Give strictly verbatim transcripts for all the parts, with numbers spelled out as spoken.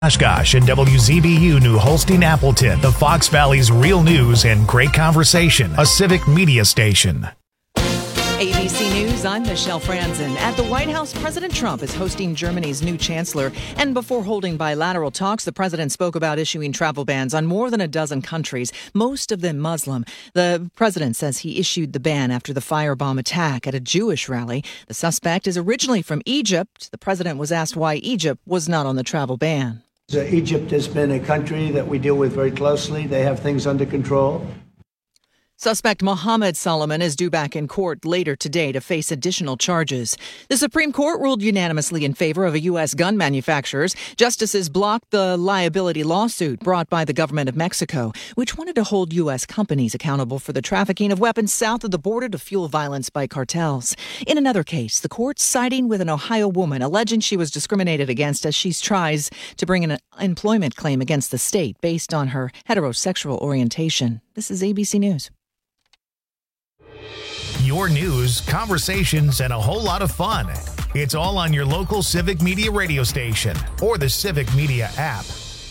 Oshkosh and W Z B U New Holstein Appleton, the Fox Valley's real news and great conversation, a civic media station. A B C News, I'm Michelle Franzen. At the White House, President Trump is hosting Germany's new chancellor. And before holding bilateral talks, the president spoke about issuing travel bans on more than a dozen countries, most of them Muslim. The president says he issued the ban after the firebomb attack at a Jewish rally. The suspect is originally from Egypt. The president was asked why Egypt was not on the travel ban. Egypt has been a country that we deal with very closely. They have things under control. Suspect Mohammed Solomon is due back in court later today to face additional charges. The Supreme Court ruled unanimously in favor of a U S gun manufacturers. Justices blocked the liability lawsuit brought by the government of Mexico, which wanted to hold U S companies accountable for the trafficking of weapons south of the border to fuel violence by cartels. In another case, the court siding with an Ohio woman alleging she was discriminated against as she tries to bring an employment claim against the state based on her heterosexual orientation. This is A B C News. Your news, conversations, and a whole lot of fun. It's all on your local Civic Media radio station or the Civic Media app.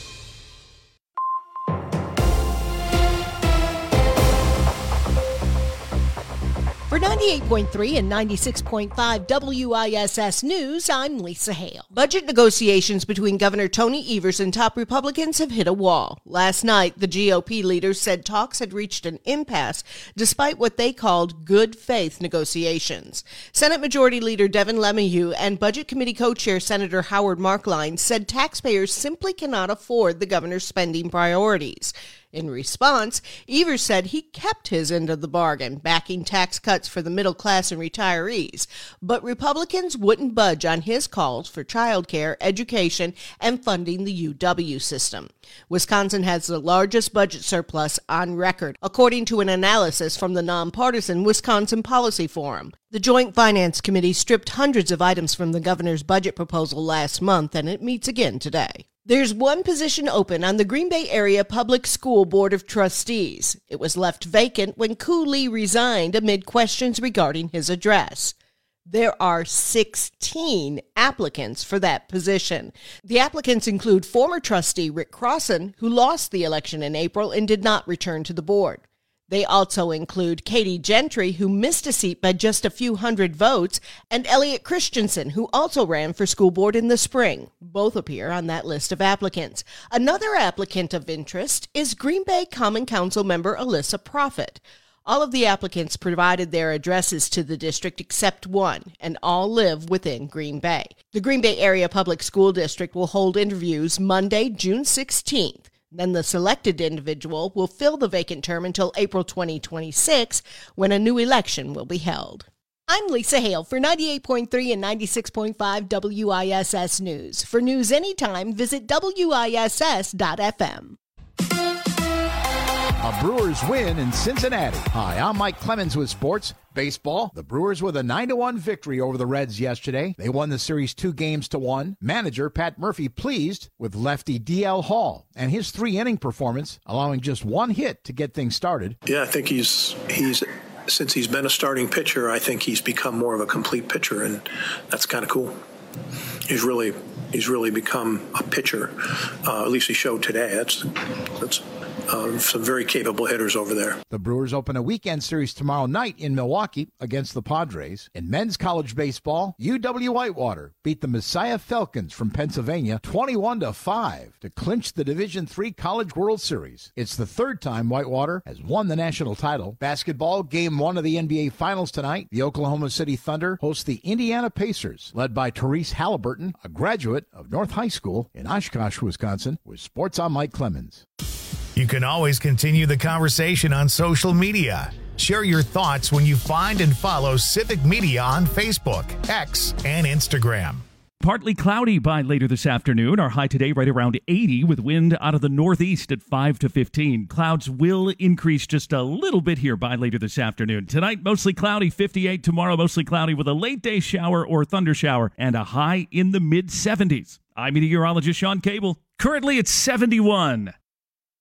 For ninety-eight point three and ninety-six point five W I S S News, I'm Lisa Hale. Budget negotiations between Governor Tony Evers and top Republicans have hit a wall. Last night, the G O P leaders said talks had reached an impasse despite what they called good faith negotiations. Senate Majority Leader Devin LeMahieu and Budget Committee co-chair Senator Howard Marklein said taxpayers simply cannot afford the governor's spending priorities. In response, Evers said he kept his end of the bargain, backing tax cuts for the middle class and retirees. But Republicans wouldn't budge on his calls for child care, education, and funding the U W system. Wisconsin has the largest budget surplus on record, according to an analysis from the nonpartisan Wisconsin Policy Forum. The Joint Finance Committee stripped hundreds of items from the governor's budget proposal last month, and it meets again today. There's one position open on the Green Bay Area Public School Board of Trustees. It was left vacant when Koo Lee resigned amid questions regarding his address. There are sixteen applicants for that position. The applicants include former trustee Rick Crossan, who lost the election in April and did not return to the board. They also include Katie Gentry, who missed a seat by just a few hundred votes, and Elliot Christensen, who also ran for school board in the spring. Both appear on that list of applicants. Another applicant of interest is Green Bay Common Council member Alyssa Proffitt. All of the applicants provided their addresses to the district except one, and all live within Green Bay. The Green Bay Area Public School District will hold interviews Monday, June sixteenth. Then the selected individual will fill the vacant term until April twenty twenty-six, when a new election will be held. I'm Lisa Hale for ninety-eight point three and ninety-six point five W I S S News. For news anytime, visit W I S S dot F M. A Brewers win in Cincinnati. Hi, I'm Mike Clemens with sports. Baseball, the Brewers with a nine to one victory over the Reds yesterday. They won the series two games to one. Manager Pat Murphy pleased with lefty D L Hall and his three-inning performance, allowing just one hit to get things started. Yeah, I think he's he's since he's been a starting pitcher, I think he's become more of a complete pitcher, and that's kind of cool. He's really he's really become a pitcher. Uh, at least he showed today. That's that's. Uh, some very capable hitters over there. The Brewers open a weekend series tomorrow night in Milwaukee against the Padres. In men's college baseball, U W Whitewater beat the Messiah Falcons from Pennsylvania twenty-one to five to clinch the Division three College World Series. It's the third time Whitewater has won the national title. Basketball, game one of the N B A Finals tonight. The Oklahoma City Thunder host the Indiana Pacers, led by Therese Halliburton, a graduate of North High School in Oshkosh, Wisconsin. With sports, I'm Mike Clemens. You can always continue the conversation on social media. Share your thoughts when you find and follow Civic Media on Facebook, X, and Instagram. Partly cloudy by later this afternoon. Our high today right around eighty with wind out of the northeast at five to fifteen. Clouds will increase just a little bit here by later this afternoon. Tonight, mostly cloudy, fifty-eight. Tomorrow, mostly cloudy with a late day shower or thunder shower and a high in the mid seventies. I'm meteorologist Sean Cable. Currently, it's seventy-one.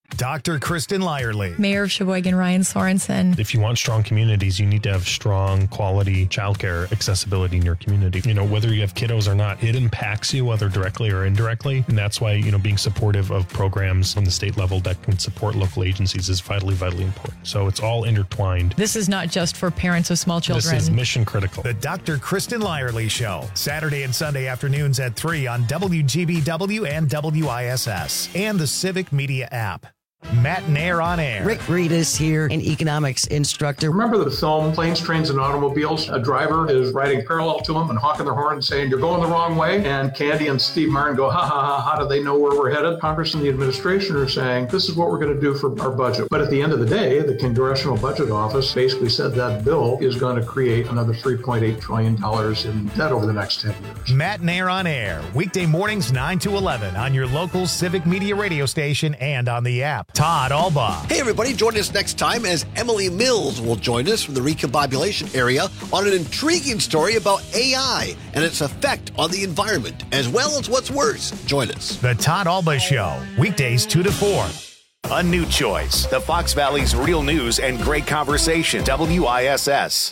Doctor Kristen Lyerly. Mayor of Sheboygan, Ryan Sorensen. If you want strong communities, you need to have strong quality childcare accessibility in your community. You know, whether you have kiddos or not, it impacts you, whether directly or indirectly. And that's why, you know, being supportive of programs on the state level that can support local agencies is vitally, vitally important. So it's all intertwined. This is not just for parents of small children. This is mission critical. The Doctor Kristen Lyerly Show, Saturday and Sunday afternoons at three on W G B W and W I S S and the Civic Media app. Matt Nair on Air. Rick Reedus here, an economics instructor. Remember the film Planes, Trains, and Automobiles? A driver is riding parallel to him and honking their horn and saying, you're going the wrong way. And Candy and Steve Martin go, ha, ha, ha, how do they know where we're headed? Congress and the administration are saying, this is what we're going to do for our budget. But at the end of the day, the Congressional Budget Office basically said that bill is going to create another three point eight trillion dollars in debt over the next ten years. Matt Nair on Air, weekday mornings nine to eleven on your local Civic Media radio station and on the app. Todd Alba. Hey, everybody, join us next time as Emily Mills will join us from the recombobulation area on an intriguing story about A I and its effect on the environment, as well as what's worse. Join us. The Todd Alba Show, weekdays two to four. A new choice. The Fox Valley's real news and great conversation. W I S S.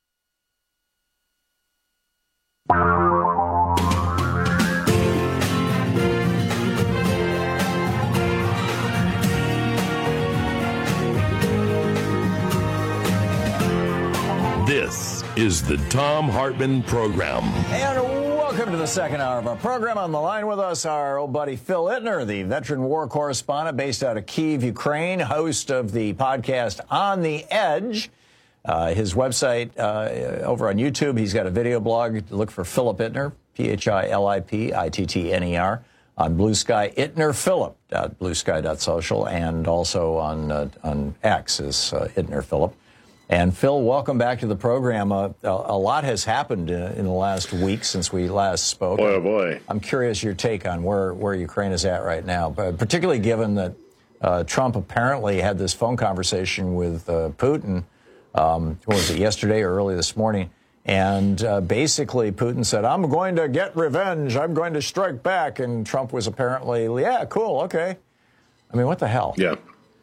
This is the Thom Hartmann Program. And welcome to the second hour of our program. On the line with us, our old buddy Phil Ittner, the veteran war correspondent based out of Kyiv, Ukraine, host of the podcast On the Edge. Uh, his website uh, over on YouTube, he's got a video blog. Look for Philip Ittner, P H I L I P I T T N E R, on Blue Sky, Ittner Philip, dot blue sky dot social, and also on, uh, on X is uh, Ittner Philip. And Phil, welcome back to the program. Uh, a, a lot has happened uh, in the last week since we last spoke. Boy, oh boy. I'm curious your take on where, where Ukraine is at right now, but particularly given that uh, Trump apparently had this phone conversation with uh, Putin, um, what was it, yesterday or early this morning, and uh, basically Putin said, I'm going to get revenge, I'm going to strike back, and Trump was apparently, yeah, cool, okay. I mean, what the hell? Yeah.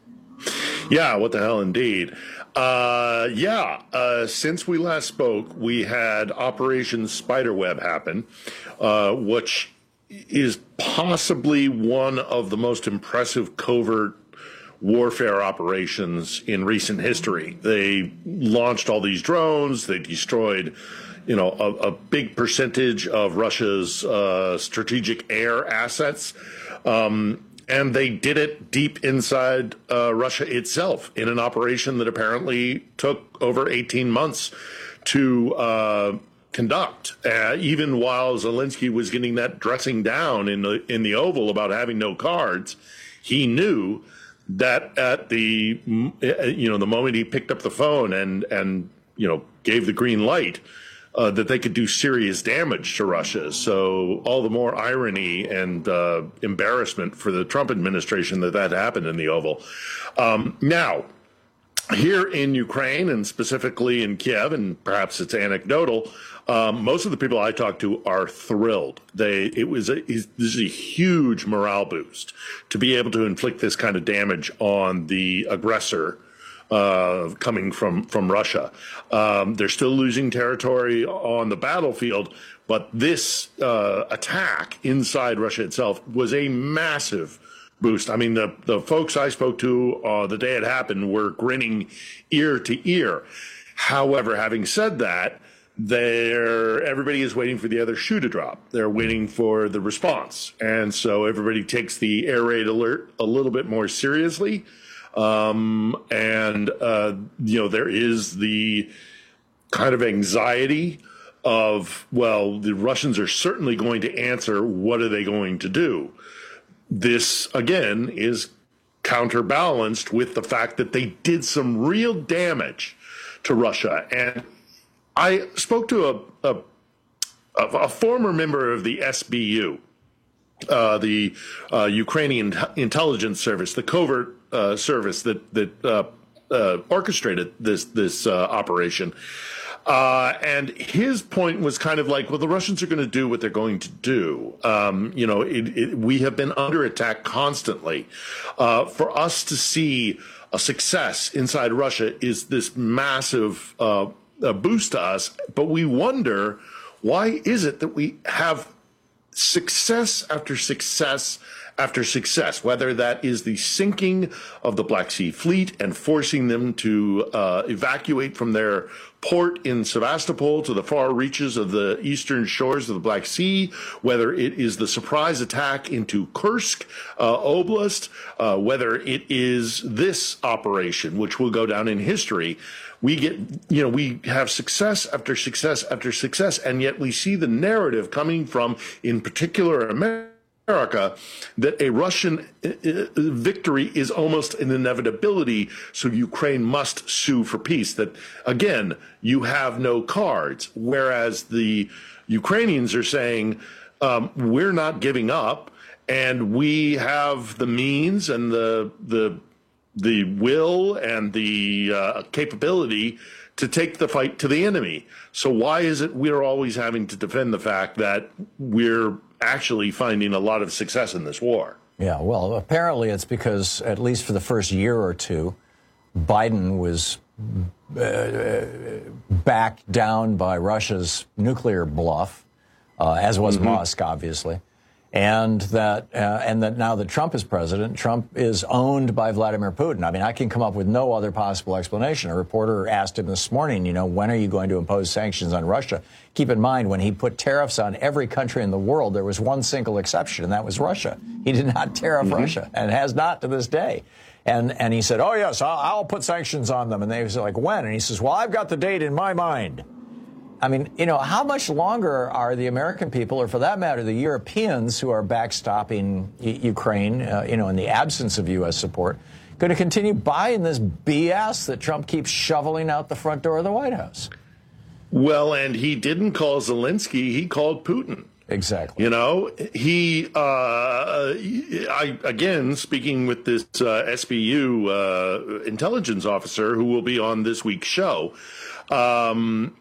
Yeah, what the hell indeed. Uh, yeah, uh, since we last spoke, we had Operation Spiderweb happen, uh, which is possibly one of the most impressive covert warfare operations in recent history. They launched all these drones. They destroyed, you know, a, a big percentage of Russia's uh, strategic air assets. Um, And they did it deep inside uh, Russia itself in an operation that apparently took over eighteen months to uh, conduct. Uh, even while Zelensky was getting that dressing down in the in the Oval about having no cards, he knew that at the you know the moment he picked up the phone and and you know gave the green light, Uh, that they could do serious damage to Russia. So all the more irony and uh, embarrassment for the Trump administration that that happened in the Oval. Um, now, here in Ukraine, and specifically in Kiev, and perhaps it's anecdotal, um, most of the people I talked to are thrilled. They it was a, this is a huge morale boost to be able to inflict this kind of damage on the aggressor Uh, coming from, from Russia. Um, they're still losing territory on the battlefield, but this uh, attack inside Russia itself was a massive boost. I mean, the, the folks I spoke to uh, the day it happened were grinning ear to ear. However, having said that, they're, everybody is waiting for the other shoe to drop. They're waiting for the response. And so everybody takes the air raid alert a little bit more seriously. Um, and, uh, you know, there is the kind of anxiety of, well, the Russians are certainly going to answer. What are they going to do? This, again, is counterbalanced with the fact that they did some real damage to Russia. And I spoke to a, a, a former member of the S B U, uh, the uh, Ukrainian intelligence service, the covert Uh, service that that uh, uh, orchestrated this this uh, operation, Uh, and his point was kind of like, well, the Russians are going to do what they're going to do. Um, you know, it, it, we have been under attack constantly. Uh, for us to see a success inside Russia is this massive uh, uh, boost to us. But we wonder, why is it that we have success after success after success, whether that is the sinking of the Black Sea Fleet and forcing them to uh, evacuate from their port in Sevastopol to the far reaches of the eastern shores of the Black Sea, whether it is the surprise attack into Kursk uh, Oblast, uh, whether it is this operation, which will go down in history. We get, you know, we have success after success after success, and yet we see the narrative coming from, in particular, America. America, that a Russian victory is almost an inevitability, so Ukraine must sue for peace. That, again, you have no cards, whereas the Ukrainians are saying, um, we're not giving up, and we have the means and the the the will and the uh, capability to take the fight to the enemy. So why is it we're always having to defend the fact that we're actually finding a lot of success in this war? Yeah, well, apparently it's because, at least for the first year or two, Biden was uh, backed down by Russia's nuclear bluff, uh, as was mm-hmm. Musk, obviously. And that, uh, and that now that Trump is president, Trump is owned by Vladimir Putin. I mean, I can come up with no other possible explanation. A reporter asked him this morning, you know, when are you going to impose sanctions on Russia? Keep in mind, when he put tariffs on every country in the world, there was one single exception, and that was Russia. He did not tariff mm-hmm. Russia, and has not to this day. And and he said, oh, yes, I'll, I'll put sanctions on them. And they was like, when? And he says, well, I've got the date in my mind. I mean, you know, how much longer are the American people, or for that matter, the Europeans who are backstopping y- Ukraine, uh, you know, in the absence of U S support, going to continue buying this B S that Trump keeps shoveling out the front door of the White House? Well, and he didn't call Zelensky, he called Putin. Exactly. You know, he, uh, I, again, speaking with this uh, S B U uh, intelligence officer who will be on this week's show, um,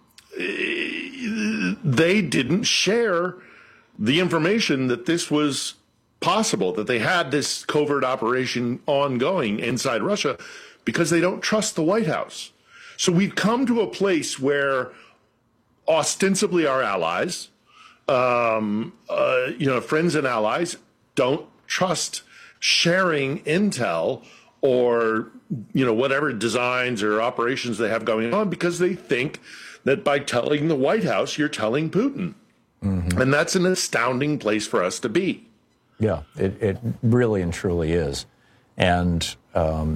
they didn't share the information that this was possible, that they had this covert operation ongoing inside Russia, because they don't trust the White House. So we've come to a place where ostensibly our allies, um, uh, you know, friends and allies, don't trust sharing intel or, you know, whatever designs or operations they have going on, because they think that by telling the White House, you're telling Putin. Mm-hmm. And that's an astounding place for us to be. Yeah, it, it really and truly is. And um,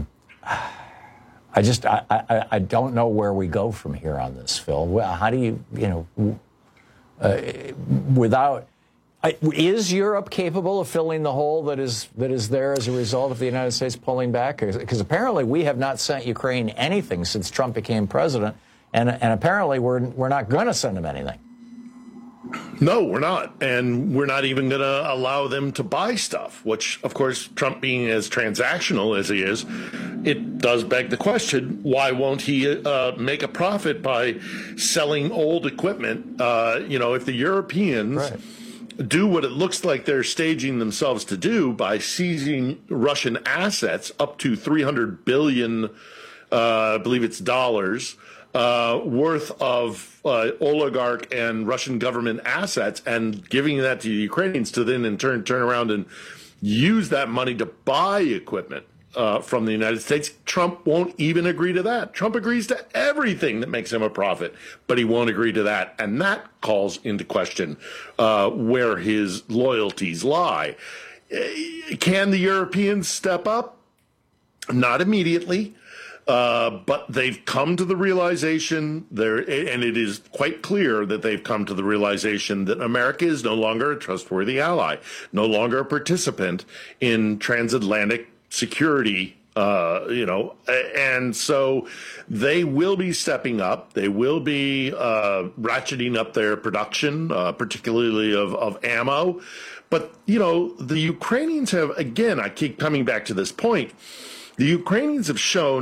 I just, I, I, I don't know where we go from here on this, Phil. How do you, you know, uh, without, is Europe capable of filling the hole that is that is there as a result of the United States pulling back? Because apparently we have not sent Ukraine anything since Trump became president. And, and apparently we're we're not going to send them anything. No, we're not. And we're not even going to allow them to buy stuff, which, of course, Trump being as transactional as he is, it does beg the question, why won't he uh, make a profit by selling old equipment? Uh, you know, if the Europeans right. do what it looks like they're staging themselves to do by seizing Russian assets up to three hundred billion, uh, I believe it's dollars, Uh, worth of uh, oligarch and Russian government assets, and giving that to the Ukrainians to then in turn turn around and use that money to buy equipment uh, from the United States. Trump won't even agree to that. Trump agrees to everything that makes him a profit, but he won't agree to that. And that calls into question uh, where his loyalties lie. Can the Europeans step up? Not immediately. Uh, but they've come to the realization there, and it is quite clear that they've come to the realization that America is no longer a trustworthy ally, no longer a participant in transatlantic security, uh, you know, and so they will be stepping up. They will be uh, ratcheting up their production, uh, particularly of, of ammo. But, you know, the Ukrainians have, again, I keep coming back to this point, the Ukrainians have shown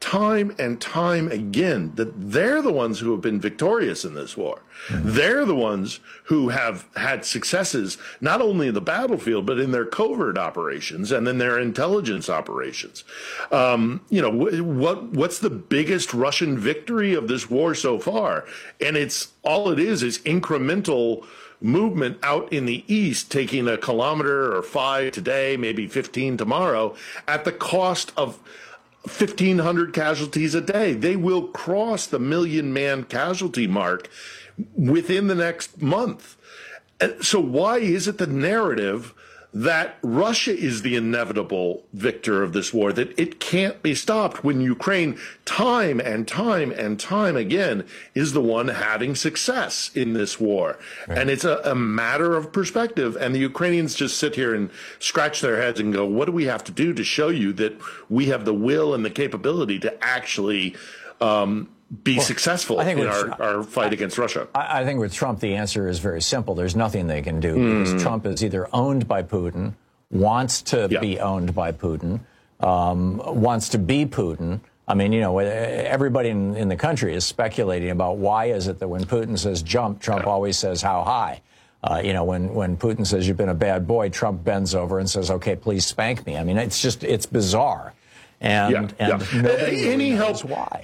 time and time again that they're the ones who have been victorious in this war. Mm-hmm. They're the ones who have had successes, not only in the battlefield, but in their covert operations and in their intelligence operations. Um, you know, what what's the biggest Russian victory of this war so far? And it's all it is is incremental movement out in the east, taking a kilometer or five today, maybe fifteen tomorrow, at the cost of fifteen hundred casualties a day. They will cross the million man casualty mark within the next month. And so why is it the narrative that Russia is the inevitable victor of this war, that it can't be stopped when Ukraine time and time and time again is the one having success in this war? Right. And it's a, a matter of perspective. And the Ukrainians just sit here and scratch their heads and go, what do we have to do to show you that we have the will and the capability to actually um, be well, successful in our, our fight I, against Russia? I, I think with Trump, the answer is very simple. There's nothing they can do mm. because Trump is either owned by Putin, wants to yeah. be owned by Putin, um, wants to be Putin. I mean, you know, everybody in, in the country is speculating about why is it that when Putin says jump, Trump yeah. always says how high. Uh, you know, when, when Putin says you've been a bad boy, Trump bends over and says, okay, please spank me. I mean, it's just, it's bizarre. And, yeah. and yeah. nobody really Any knows help why.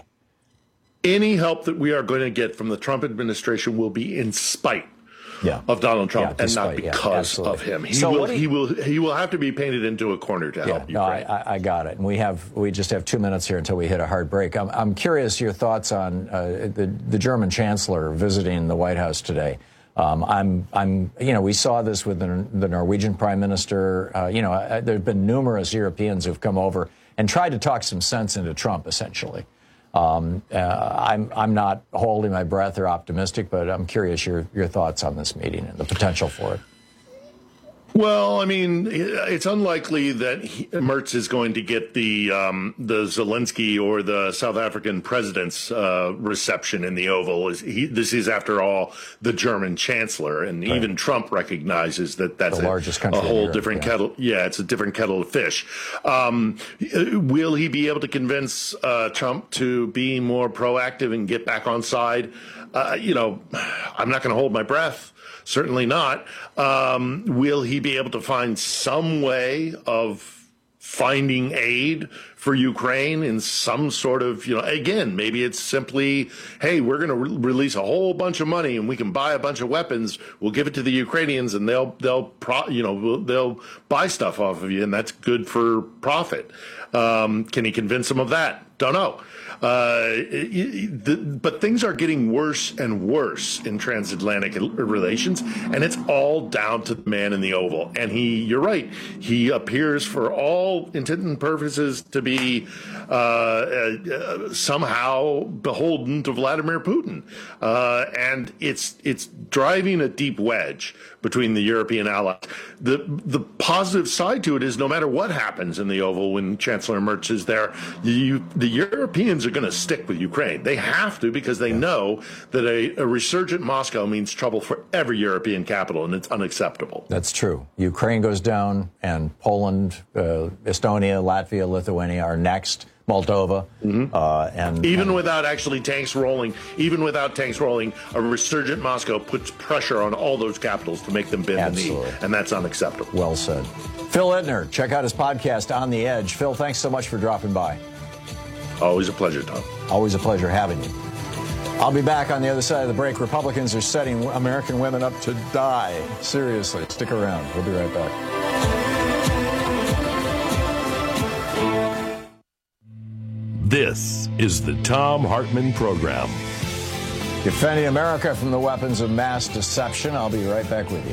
Any help that we are going to get from the Trump administration will be in spite yeah. of Donald Trump, yeah, and not because yeah, of him. He so will. he, he will. He will have to be painted into a corner to yeah, help no, Ukraine. I, I got it. And we have. We just have two minutes here until we hit a hard break. I'm, I'm curious your thoughts on uh, the the German Chancellor visiting the White House today. Um, I'm. I'm. You know, we saw this with the, the Norwegian Prime Minister. Uh, you know, uh, there have been numerous Europeans who've come over and tried to talk some sense into Trump, essentially. Um, uh, I'm I'm not holding my breath or optimistic, but I'm curious your your thoughts on this meeting and the potential for it. Well, I mean, it's unlikely that he, Merz is going to get the um, the Zelensky or the South African president's uh, reception in the Oval. He, this is, after all, the German chancellor, and right. even Trump recognizes that that's the a, largest country a whole Europe, different yeah. kettle. Yeah, it's a different kettle of fish. Um, will he be able to convince uh, Trump to be more proactive and get back on side? Uh, you know, I'm not going to hold my breath. Certainly not. Um, will he be able to find some way of finding aid for Ukraine in some sort of, you know, again, maybe it's simply, hey, we're going to re- release a whole bunch of money and we can buy a bunch of weapons. We'll give it to the Ukrainians and they'll, they'll, pro- you know, they'll buy stuff off of you, and that's good for profit. Um, can he convince them of that? Don't know. Uh, the, but things are getting worse and worse in transatlantic relations, and it's all down to the man in the Oval. And he, you're right, he appears for all intent and purposes to be uh, uh, somehow beholden to Vladimir Putin. Uh, and it's it's driving a deep wedge between the European allies. The the positive side to it is no matter what happens in the Oval when Chancellor Merz is there, you, the Europeans are going to stick with Ukraine. They have to, because they know that a, a resurgent Moscow means trouble for every European capital, and it's unacceptable. That's true. Ukraine goes down, and Poland, uh, Estonia, Latvia, Lithuania are next. Moldova, mm-hmm. uh, and even and, without actually tanks rolling, even without tanks rolling, a resurgent Moscow puts pressure on all those capitals to make them bend absolutely. the knee, and that's unacceptable. Well said. Phil Ittner, check out his podcast, On the Edge. Phil, thanks so much for dropping by. Always a pleasure, Tom. Always a pleasure having you. I'll be back on the other side of the break. Republicans are setting American women up to die. Seriously, stick around. We'll be right back. This is the Thom Hartmann Program. Defending America from the weapons of mass deception. I'll be right back with you.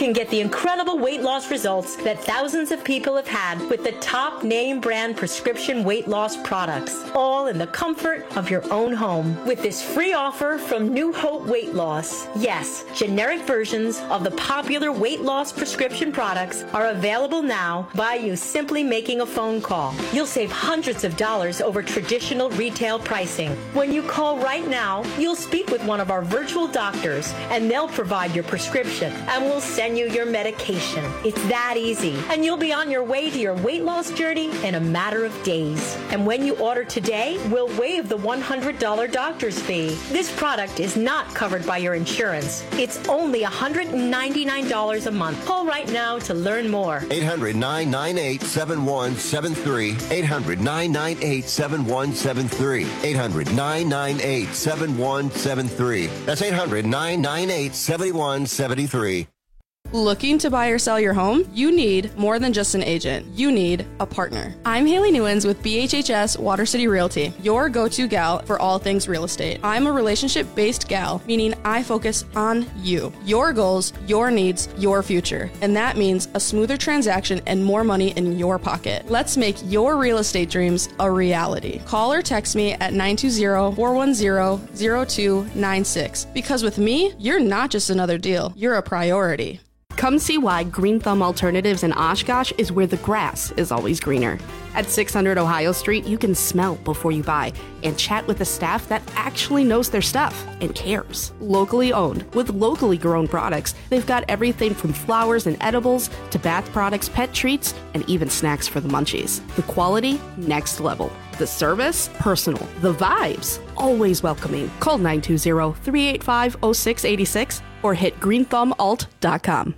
can get the incredible weight loss results that thousands of people have had with the top name brand prescription weight loss products, all in the comfort of your own home. With this free offer from New Hope Weight Loss, yes, generic versions of the popular weight loss prescription products are available now by you simply making a phone call. You'll save hundreds of dollars over traditional retail pricing. When you call right now, you'll speak with one of our virtual doctors, and they'll provide your prescription, and we'll send you your medication. It's that easy, and you'll be on your way to your weight loss journey in a matter of days. And when you order today, we'll waive the one hundred dollars doctor's fee. This product is not covered by your insurance. It's only one hundred ninety-nine dollars a month. Call right now to learn more. eight hundred, nine nine eight, seven one seven three. eight hundred, nine nine eight, seven one seven three. eight hundred, nine nine eight, seven one seven three. That's eight hundred, nine nine eight, seven one seven three. Looking to buy or sell your home? You need more than just an agent. You need a partner. I'm Haley Newens with B H H S Water City Realty, your go-to gal for all things real estate. I'm a relationship-based gal, meaning I focus on you, your goals, your needs, your future. And that means a smoother transaction and more money in your pocket. Let's make your real estate dreams a reality. Call or text me at nine two zero, four one zero, zero two nine six. Because with me, you're not just another deal, you're a priority. Come see why Green Thumb Alternatives in Oshkosh is where the grass is always greener. At six hundred Ohio Street, you can smell before you buy and chat with a staff that actually knows their stuff and cares. Locally owned, with locally grown products, they've got everything from flowers and edibles to bath products, pet treats, and even snacks for the munchies. The quality, next level. The service, personal. The vibes, always welcoming. Call nine two zero, three eight five, zero six eight six or hit green thumb alt dot com.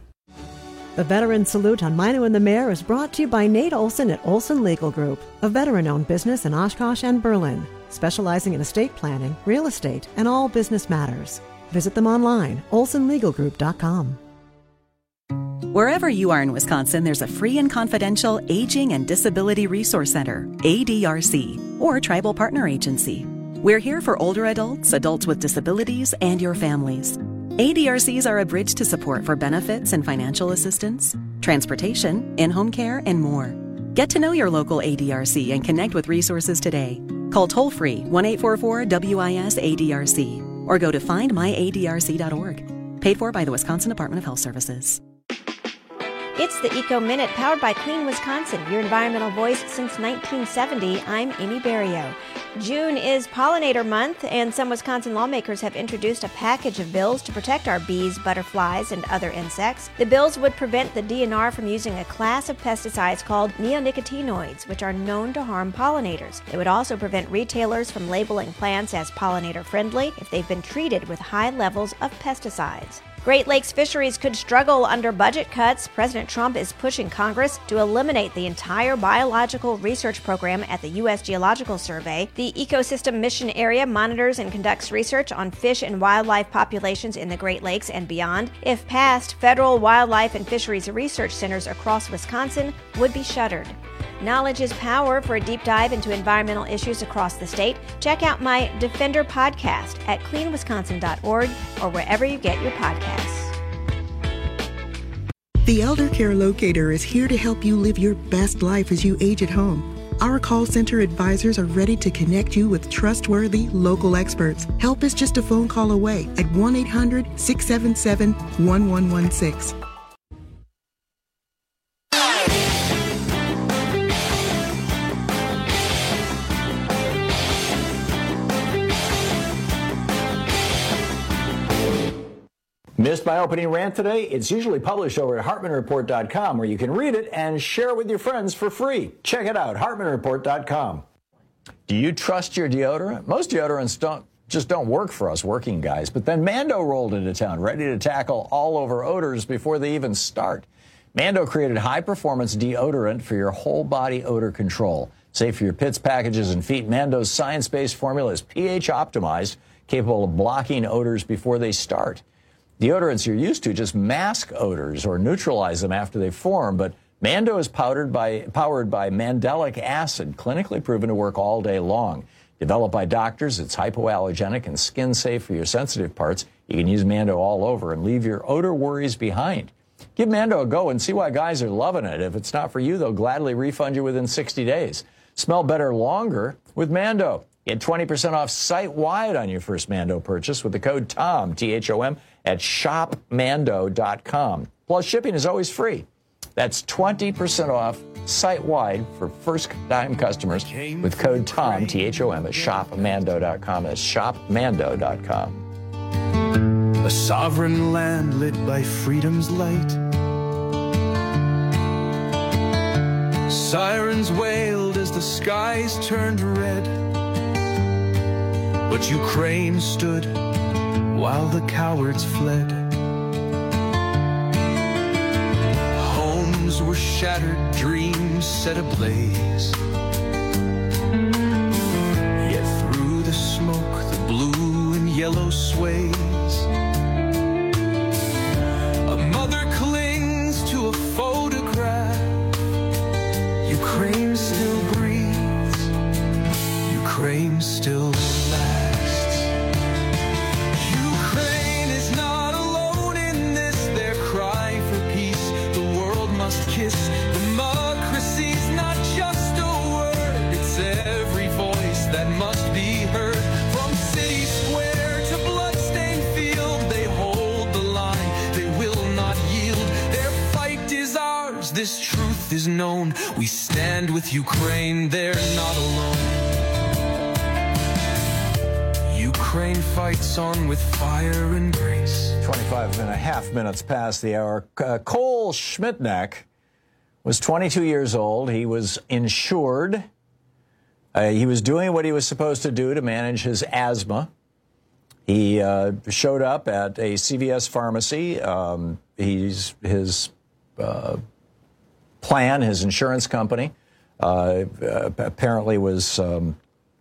The Veteran Salute on Mino and the Mayor is brought to you by Nate Olson at Olson Legal Group, a veteran-owned business in Oshkosh and Berlin, specializing in estate planning, real estate, and all business matters. Visit them online, olson legal group dot com. Wherever you are in Wisconsin, there's a free and confidential Aging and Disability Resource Center, A D R C, or Tribal Partner Agency. We're here for older adults, adults with disabilities, and your families. A D R Cs are a bridge to support for benefits and financial assistance, transportation, in-home care, and more. Get to know your local A D R C and connect with resources today. Call toll-free one eight four four W I S A D R C or go to find my A D R C dot org. Paid for by the Wisconsin Department of Health Services. It's the Eco Minute, powered by Clean Wisconsin, your environmental voice since nineteen seventy. I'm Amy Berrio. June is Pollinator Month, and some Wisconsin lawmakers have introduced a package of bills to protect our bees, butterflies, and other insects. The bills would prevent the D N R from using a class of pesticides called neonicotinoids, which are known to harm pollinators. They would also prevent retailers from labeling plants as pollinator-friendly if they've been treated with high levels of pesticides. Great Lakes fisheries could struggle under budget cuts. President Trump is pushing Congress to eliminate the entire biological research program at the U S Geological Survey. The Ecosystem Mission Area monitors and conducts research on fish and wildlife populations in the Great Lakes and beyond. If passed, federal wildlife and fisheries research centers across Wisconsin would be shuttered. Knowledge is power. For a deep dive into environmental issues across the state, check out my Defender podcast at clean wisconsin dot org or wherever you get your podcasts. The Elder Care Locator is here to help you live your best life as you age at home. Our call center advisors are ready to connect you with trustworthy local experts. Help is just a phone call away at one eight hundred, six seven seven, one one one six. Missed my opening rant today? It's usually published over at hartman report dot com, where you can read it and share it with your friends for free. Check it out, hartman report dot com. Do you trust your deodorant? Most deodorants don't just don't work for us working guys, but then Mando rolled into town, ready to tackle all-over odors before they even start. Mando created high-performance deodorant for your whole-body odor control. Safe for your pits, packages, and feet, Mando's science-based formula is pH-optimized, capable of blocking odors before they start. Deodorants you're used to just mask odors or neutralize them after they form, but Mando is powdered by, powered by mandelic acid, clinically proven to work all day long. Developed by doctors, it's hypoallergenic and skin safe for your sensitive parts. You can use Mando all over and leave your odor worries behind. Give Mando a go and see why guys are loving it. If it's not for you, they'll gladly refund you within sixty days. Smell better longer with Mando. Get twenty percent off site-wide on your first Mando purchase with the code TOM, T H O M, at shop mando dot com. Plus, shipping is always free. That's twenty percent off site-wide for first-time customers with code TOM, T H O M, at shop mando dot com. That's shop mando dot com. A sovereign land lit by freedom's light. Sirens wailed as the skies turned red. But Ukraine stood while the cowards fled. Homes were shattered, dreams set ablaze. Yet through the smoke, the blue and yellow sways. A mother clings to a photograph. Ukraine still breathes. Ukraine still lasts. Ukraine is not alone in this. Their cry for peace, the world must kiss. Democracy's not just a word. It's every voice that must be heard. From city square to bloodstained field, they hold the line. They will not yield. Their fight is ours. This truth is known. We stand with Ukraine. They're not alone. Ukraine fights on with fire and grace. twenty-five and a half minutes past the hour. Uh, Cole Schmidtneck was twenty-two years old. He was insured. Uh, he was doing what he was supposed to do to manage his asthma. He uh, showed up at a C V S pharmacy. Um, he's his uh, plan, his insurance company, uh, apparently was um,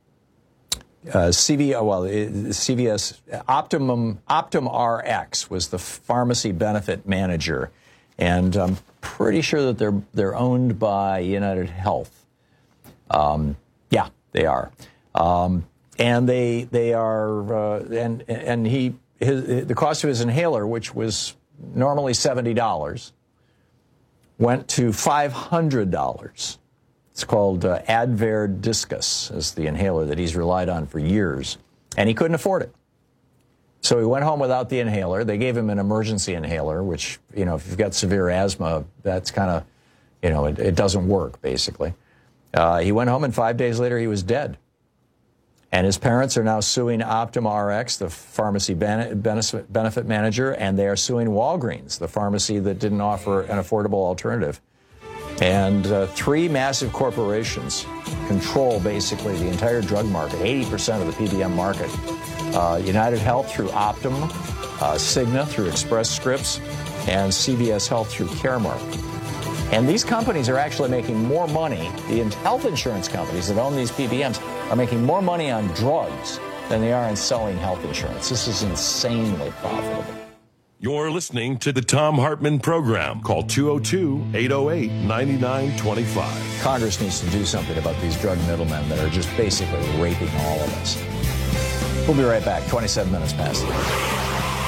uh, C V S. Well, C V S Optimum Optum R X was the pharmacy benefit manager, and I'm pretty sure that they're they're owned by United Health. Um, yeah, they are, um, and they they are, uh, and and he his, the cost of his inhaler, which was normally seventy dollars, went to five hundred dollars. It's called uh, Advair Discus, is the inhaler that he's relied on for years, and he couldn't afford it. So he went home without the inhaler. They gave him an emergency inhaler, which, you know, if you've got severe asthma, that's kind of, you know, it, it doesn't work, basically. Uh, he went home, and five days later, he was dead. And his parents are now suing Optum R X, the pharmacy benefit, benefit manager, and they are suing Walgreens, the pharmacy that didn't offer an affordable alternative. And uh, three massive corporations control basically the entire drug market, eighty percent of the P B M market. Uh, United Health through Optum, uh, Cigna through Express Scripts, and C V S Health through Caremark. And these companies are actually making more money. The health insurance companies that own these P B Ms are making more money on drugs than they are in selling health insurance. This is insanely profitable. You're listening to the Thom Hartmann Program. Call two oh two, eight oh eight, nine nine two five. Congress needs to do something about these drug middlemen that are just basically raping all of us. We'll be right back. twenty-seven minutes past the hour.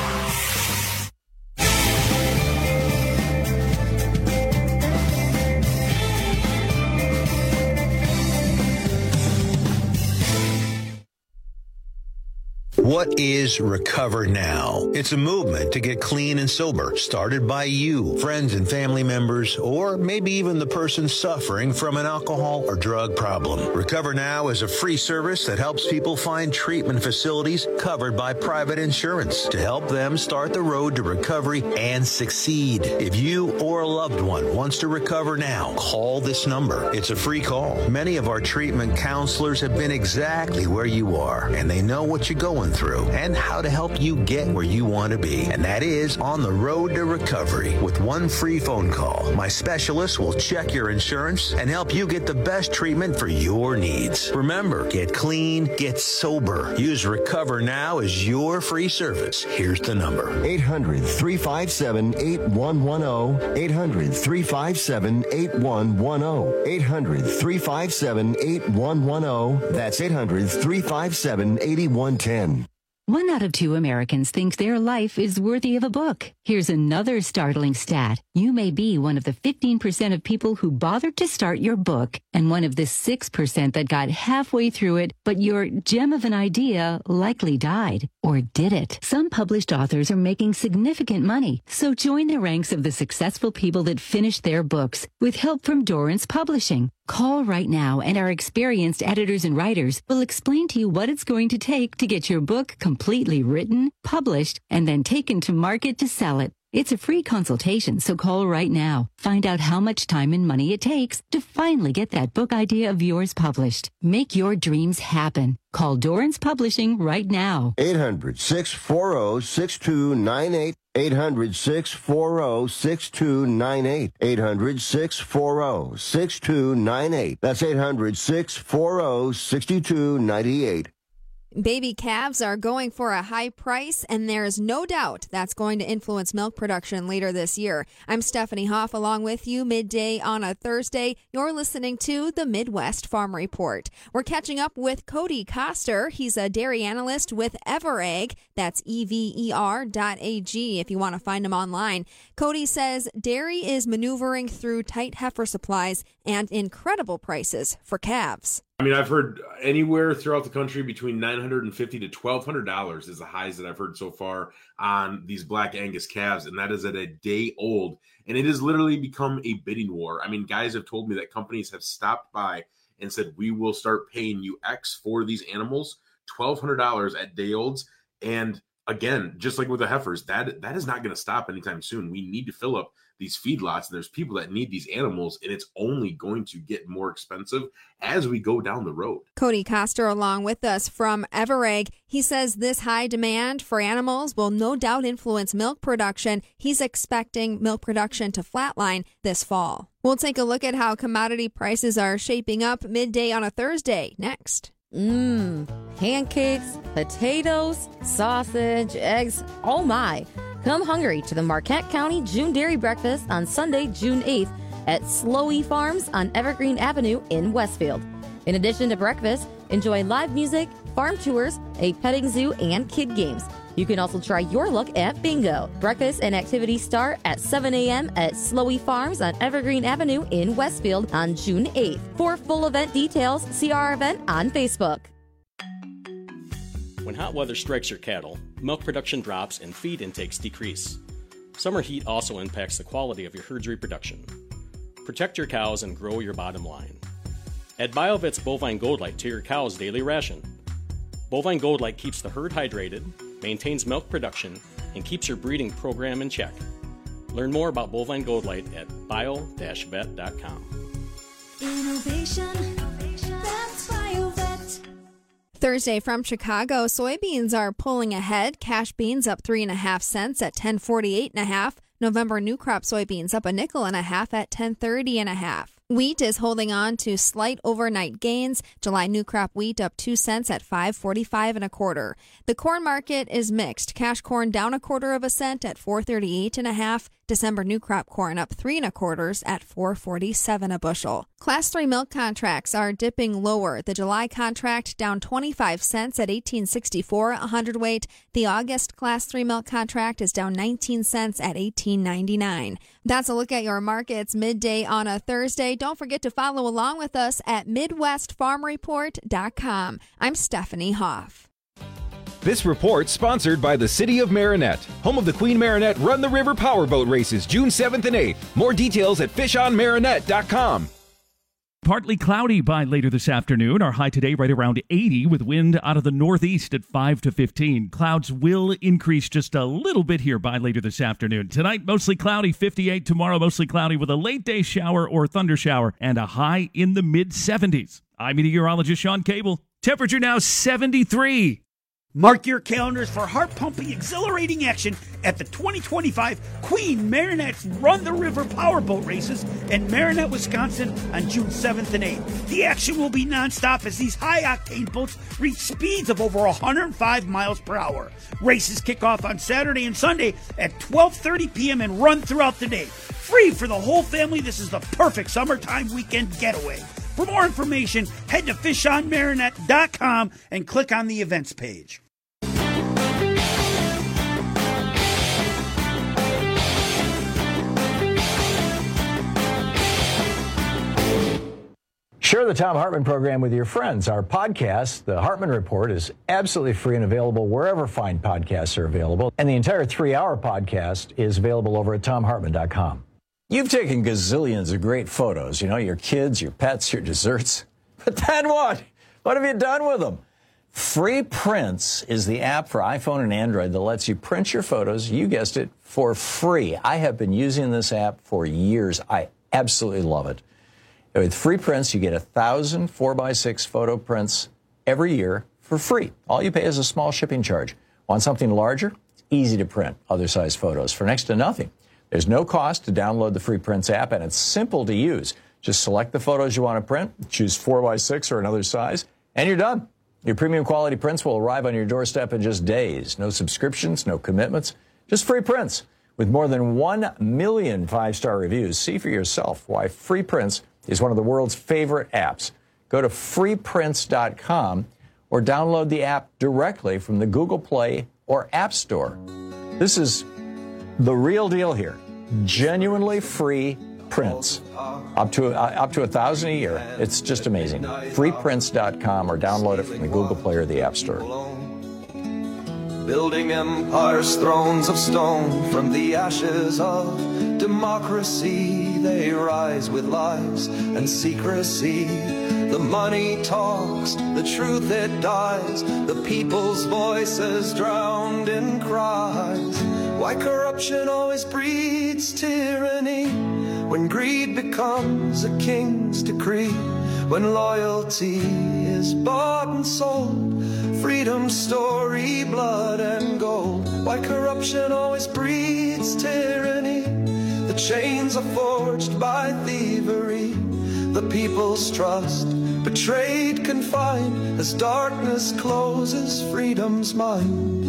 What is Recover Now? It's a movement to get clean and sober, started by you, friends and family members, or maybe even the person suffering from an alcohol or drug problem. Recover Now is a free service that helps people find treatment facilities covered by private insurance to help them start the road to recovery and succeed. If you or a loved one wants to recover now, call this number. It's a free call. Many of our treatment counselors have been exactly where you are, and they know what you're going through and how to help you get where you want to be. And that is on the road to recovery. With one free phone call, my specialist will check your insurance and help you get the best treatment for your needs. Remember, get clean, get sober. Use Recover Now as your free service. Here's the number. eight hundred, three five seven, eight one one zero. eight hundred, three five seven, eight one one zero. eight hundred, three five seven, eight one one zero. That's eight hundred, three five seven, eight one one zero. One out of two Americans think their life is worthy of a book. Here's another startling stat. You may be one of the fifteen percent of people who bothered to start your book and one of the six percent that got halfway through it, but your gem of an idea likely died. Or did it? Some published authors are making significant money, so join the ranks of the successful people that finished their books with help from Dorrance Publishing. Call right now and our experienced editors and writers will explain to you what it's going to take to get your book completely written, published, and then taken to market to sell it. It's a free consultation, so call right now. Find out how much time and money it takes to finally get that book idea of yours published. Make your dreams happen. Call Dorrance Publishing right now. eight hundred, six four zero, six two nine eight. eight hundred, six four zero, six two nine eight. eight hundred, six four zero, six two nine eight. That's eight hundred, six four zero, six two nine eight. Baby calves are going for a high price, and there's no doubt that's going to influence milk production later this year. I'm Stephanie Hoff along with you midday on a Thursday. You're listening to the Midwest Farm Report. We're catching up with Cody Koster. He's a dairy analyst with EverEg. That's E V E R dot A G if you want to find him online. Cody says dairy is maneuvering through tight heifer supplies and incredible prices for calves. I mean, I've heard anywhere throughout the country between nine hundred fifty dollars to twelve hundred dollars is the highs that I've heard so far on these Black Angus calves, and that is at a day old. And it has literally become a bidding war. I mean, guys have told me that companies have stopped by and said, we will start paying you X for these animals, twelve hundred dollars at day olds. And again, just like with the heifers, that that is not going to stop anytime soon. We need to fill up these feedlots. There's people that need these animals, and it's only going to get more expensive as we go down the road. Cody Koster along with us from EverEg. He says this high demand for animals will no doubt influence milk production. He's expecting milk production to flatline this fall. We'll take a look at how commodity prices are shaping up midday on a Thursday next. Mmm, pancakes, potatoes, sausage, eggs, oh my. Come hungry to the Marquette County June Dairy Breakfast on Sunday, June eighth at Slowy Farms on Evergreen Avenue in Westfield. In addition to breakfast, enjoy live music, farm tours, a petting zoo, and kid games. You can also try your luck at bingo. Breakfast and activities start at seven a.m. at Slowy Farms on Evergreen Avenue in Westfield on June eighth. For full event details, see our event on Facebook. When hot weather strikes your cattle, milk production drops and feed intakes decrease. Summer heat also impacts the quality of your herd's reproduction. Protect your cows and grow your bottom line. Add BioVet's Bovine Gold Light to your cow's daily ration. Bovine Gold Light keeps the herd hydrated, maintains milk production, and keeps your breeding program in check. Learn more about Bovine Gold Light at bio dash vet dot com. Innovation, that's BioVet. Thursday from Chicago, soybeans are pulling ahead. Cash beans up three and a half cents at ten forty-eight and a half. November new crop soybeans up a nickel and a half at ten thirty and a half. Wheat is holding on to slight overnight gains. July new crop wheat up two cents at five forty-five and a quarter. The corn market is mixed. Cash corn down a quarter of a cent at four thirty-eight and a half. December new crop corn up three and a quarters at four forty-seven a bushel. Class three milk contracts are dipping lower. The July contract down twenty-five cents at eighteen sixty-four a hundredweight. The August class three milk contract is down nineteen cents at eighteen ninety-nine. That's a look at your markets midday on a Thursday. Don't forget to follow along with us at midwest farm report dot com. I'm Stephanie Hoff. This report sponsored by the City of Marinette, home of the Queen Marinette Run the River Powerboat Races, June seventh and eighth. More details at fish on marinette dot com. Partly cloudy by later this afternoon. Our high today right around eighty with wind out of the northeast at five to fifteen. Clouds will increase just a little bit here by later this afternoon. Tonight, mostly cloudy, fifty-eight. Tomorrow, mostly cloudy with a late day shower or thunder shower and a high in the mid seventies. I'm meteorologist Sean Cable. Temperature now seventy-three. Mark your calendars for heart-pumping, exhilarating action at the twenty twenty-five Queen Marinette's Run the River Powerboat Races in Marinette, Wisconsin on June seventh and eighth. The action will be nonstop as these high-octane boats reach speeds of over one hundred five miles per hour. Races kick off on Saturday and Sunday at twelve thirty p.m. and run throughout the day. Free for the whole family, this is the perfect summertime weekend getaway. For more information, head to fish on marinette dot com and click on the events page. Share the Thom Hartmann program with your friends. Our podcast, The Hartmann Report, is absolutely free and available wherever fine podcasts are available. And the entire three-hour podcast is available over at thom hartmann dot com. You've taken gazillions of great photos, you know, your kids, your pets, your desserts. But then what? What have you done with them? Free Prints is the app for iPhone and Android that lets you print your photos, you guessed it, for free. I have been using this app for years. I absolutely love it. With Free Prints, you get a thousand four by six photo prints every year for free. All you pay is a small shipping charge. Want something larger? It's easy to print other size photos for next to nothing. There's no cost to download the Free Prints app, and it's simple to use. Just select the photos you want to print, choose four by six or another size, and you're done. Your premium quality prints will arrive on your doorstep in just days. No subscriptions, no commitments, just free prints. With more than one million five-star reviews, see for yourself why Free Prints is one of the world's favorite apps. Go to free prints dot com or download the app directly from the Google Play or App Store. This is the real deal here. Genuinely free prints. Up to, uh, up to a thousand a year. It's just amazing. free prints dot com or download it from the Google Play or the App Store. Building empires, thrones of stone from the ashes of democracy. They rise with lies and secrecy. The money talks, the truth it dies. The people's voices drowned in cries. Why corruption always breeds tyranny? When greed becomes a king's decree. When loyalty is bought and sold. Freedom's story, blood and gold. Why corruption always breeds tyranny? The chains are forged by thievery. The people's trust betrayed, confined. As darkness closes freedom's mind.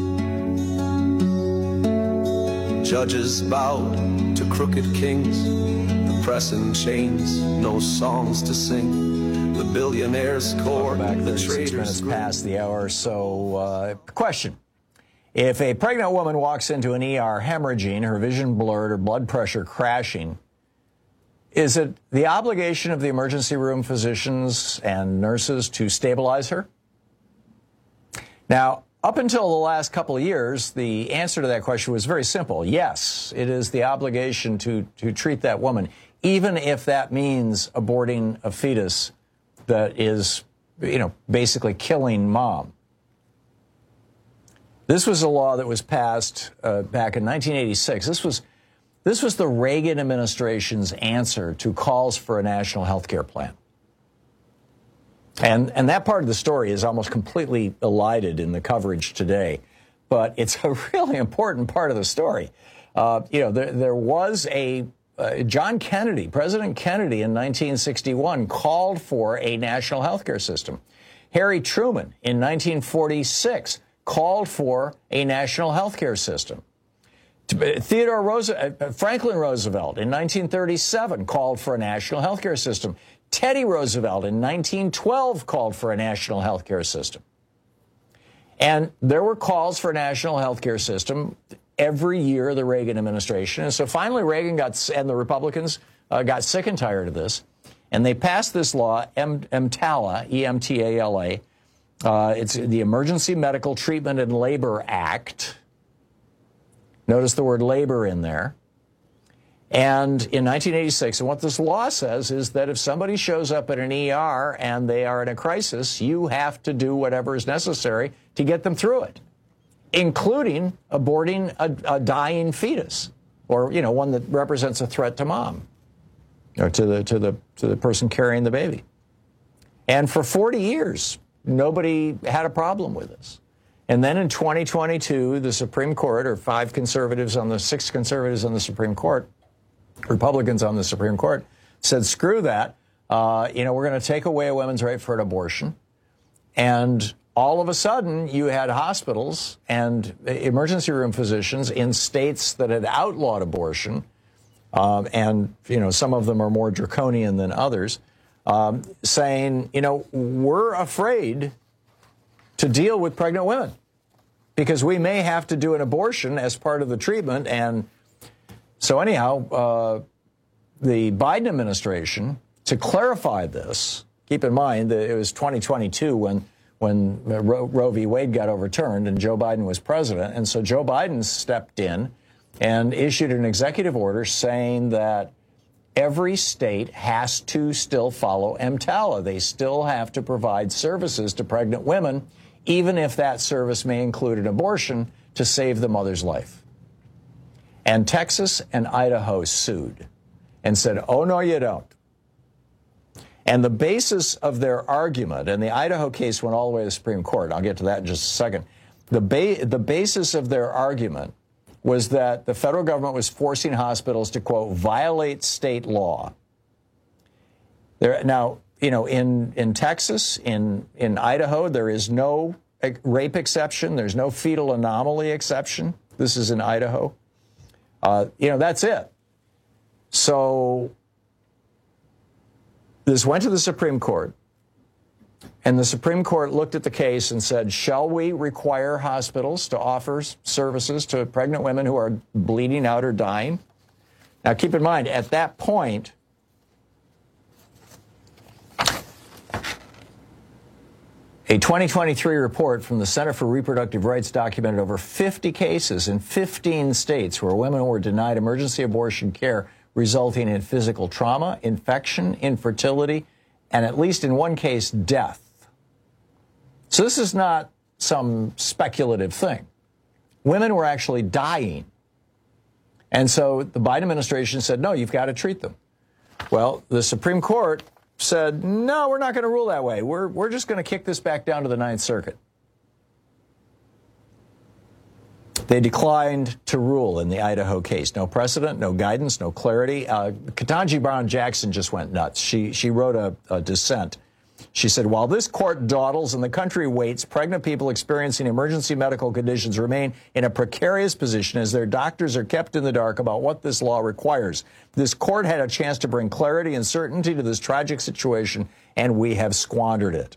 Judges bowed to crooked kings. The press in chains, no songs to sing. The billionaires court, the traders minutes past the hour. So, uh, question. If a pregnant woman walks into an E R hemorrhaging, her vision blurred, her blood pressure crashing, is it the obligation of the emergency room physicians and nurses to stabilize her? Now, up until the last couple of years, the answer to that question was very simple. Yes, it is the obligation to, to treat that woman, even if that means aborting a fetus that is, you know, basically killing mom. This was a law that was passed uh, back in nineteen eighty-six. This was, this was the Reagan administration's answer to calls for a national health care plan. And, and that part of the story is almost completely elided in the coverage today. But it's a really important part of the story. Uh, you know, there, there was a Uh, John Kennedy, President Kennedy in nineteen sixty-one called for a national health care system. Harry Truman in nineteen forty-six called for a national health care system. Theodore Roosevelt, uh, Franklin Roosevelt in nineteen thirty-seven called for a national health care system. Teddy Roosevelt in nineteen twelve called for a national health care system. And there were calls for a national health care system every year of the Reagan administration. And so finally Reagan got, and the Republicans uh, got sick and tired of this. And they passed this law, EMTALA, E M T A L A. Uh, it's the Emergency Medical Treatment and Labor Act. Notice the word labor in there. And in nineteen eighty-six, and what this law says is that if somebody shows up at an E R and they are in a crisis, you have to do whatever is necessary to get them through it, including aborting a, a dying fetus, or, you know, one that represents a threat to mom, or to the to the to the person carrying the baby. And for forty years, nobody had a problem with this. And then in twenty twenty-two, the Supreme Court, or five conservatives on the six conservatives on the Supreme Court, Republicans on the Supreme Court, said, screw that. Uh, you know, we're going to take away a woman's right for an abortion. And all of a sudden, you had hospitals and emergency room physicians in states that had outlawed abortion, um, and, you know, some of them are more draconian than others, um, saying, you know, we're afraid to deal with pregnant women because we may have to do an abortion as part of the treatment. And so anyhow, uh, the Biden administration, to clarify this, Keep in mind that it was twenty twenty-two when when Roe, Roe v. Wade got overturned and Joe Biden was president. And so Joe Biden stepped in and issued an executive order saying that every state has to still follow EMTALA. They still have to provide services to pregnant women, even if that service may include an abortion to save the mother's life. And Texas and Idaho sued and said, oh, no, you don't. And the basis of their argument, and the Idaho case went all the way to the Supreme Court. I'll get to that in just a second. The, ba- the basis of their argument was that the federal government was forcing hospitals to, quote, violate state law. There, now, you know, in, in Texas, in, in Idaho, there is no rape exception. There's no fetal anomaly exception. This is in Idaho. Uh, you know, that's it. So this went to the Supreme Court, and the Supreme Court looked at the case and said, shall we require hospitals to offer services to pregnant women who are bleeding out or dying? Now, keep in mind, at that point, a twenty twenty-three report from the Center for Reproductive Rights documented over fifty cases in fifteen states where women were denied emergency abortion care, resulting in physical trauma, infection, infertility, and at least in one case, death. So this is not some speculative thing. Women were actually dying. And so the Biden administration said, no, you've got to treat them. Well, the Supreme Court said, no, we're not going to rule that way. We're, we're just going to kick this back down to the Ninth Circuit. They declined to rule in the Idaho case. No precedent, no guidance, no clarity. Uh, Ketanji Brown Jackson just went nuts. She, she wrote a, a dissent. She said, while this court dawdles and the country waits, pregnant people experiencing emergency medical conditions remain in a precarious position as their doctors are kept in the dark about what this law requires. This court had a chance to bring clarity and certainty to this tragic situation, and we have squandered it.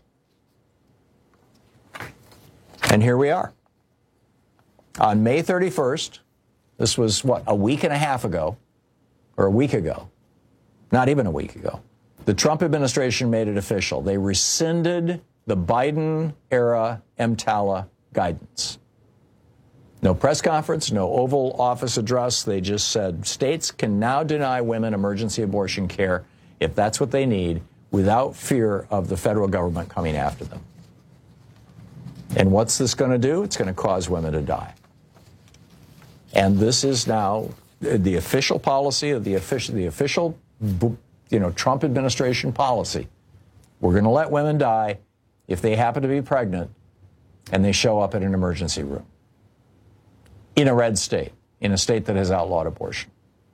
And here we are. On May thirty-first, this was, what, a week and a half ago, or a week ago, not even a week ago, the Trump administration made it official. They rescinded the Biden-era EMTALA guidance. No press conference, no Oval Office address. They just said states can now deny women emergency abortion care if that's what they need without fear of the federal government coming after them. And what's this going to do? It's going to cause women to die. And this is now the official policy of the official, the official, you know, Trump administration policy. We're going to let women die if they happen to be pregnant and they show up at an emergency room in a red state, in a state that has outlawed abortion.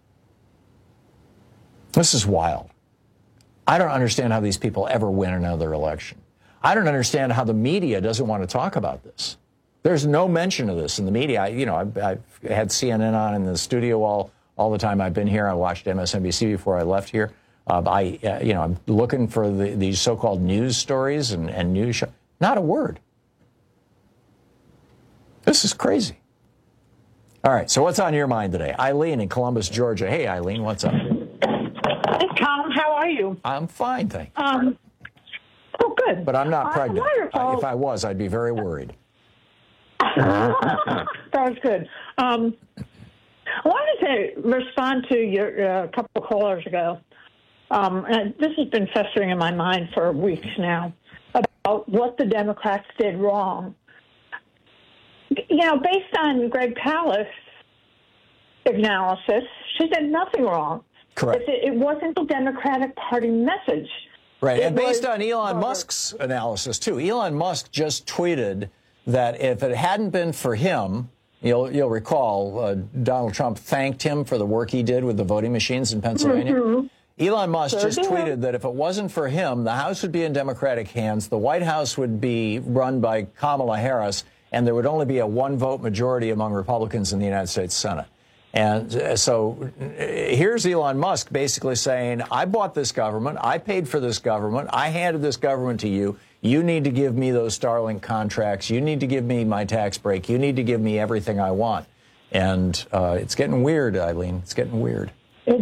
This is wild. I don't understand how these people ever win another election. I don't understand how the media doesn't want to talk about this. There's no mention of this in the media. I, you know, I've, I've had C N N on in the studio all, all the time I've been here. I watched M S N B C before I left here. Uh, I, uh, you know, I'm looking for the, these so-called news stories and, and news shows. Not a word. This is crazy. All right, so what's on your mind today? Eileen in Columbus, Georgia. Hey, Eileen, what's up? Hey, Tom, how are you? I'm fine, thank you. Um, oh, good. But I'm not Uh, pregnant. wonderful. I, if I was, I'd be very worried. Sounds good. Um, I wanted to respond to your uh, couple of callers ago. Um, and this has been festering in my mind for weeks now about what the Democrats did wrong. You know, based on Greg Palast analysis, she did nothing wrong. Correct. It, it wasn't the Democratic Party message. Right, It and based was- on Elon Musk's analysis, too. Elon Musk just tweeted that if it hadn't been for him, you'll, you'll recall uh, Donald Trump thanked him for the work he did with the voting machines in Pennsylvania. Mm-hmm. Elon Musk Sure just did. tweeted that if it wasn't for him, the House would be in Democratic hands, the White House would be run by Kamala Harris, and there would only be a one-vote majority among Republicans in the United States Senate. And uh, so uh, here's Elon Musk basically saying, I bought this government, I paid for this government, I handed this government to you, you need to give me those Starlink contracts, you need to give me my tax break, you need to give me everything I want. And uh, it's getting weird, Eileen, it's getting weird. It's,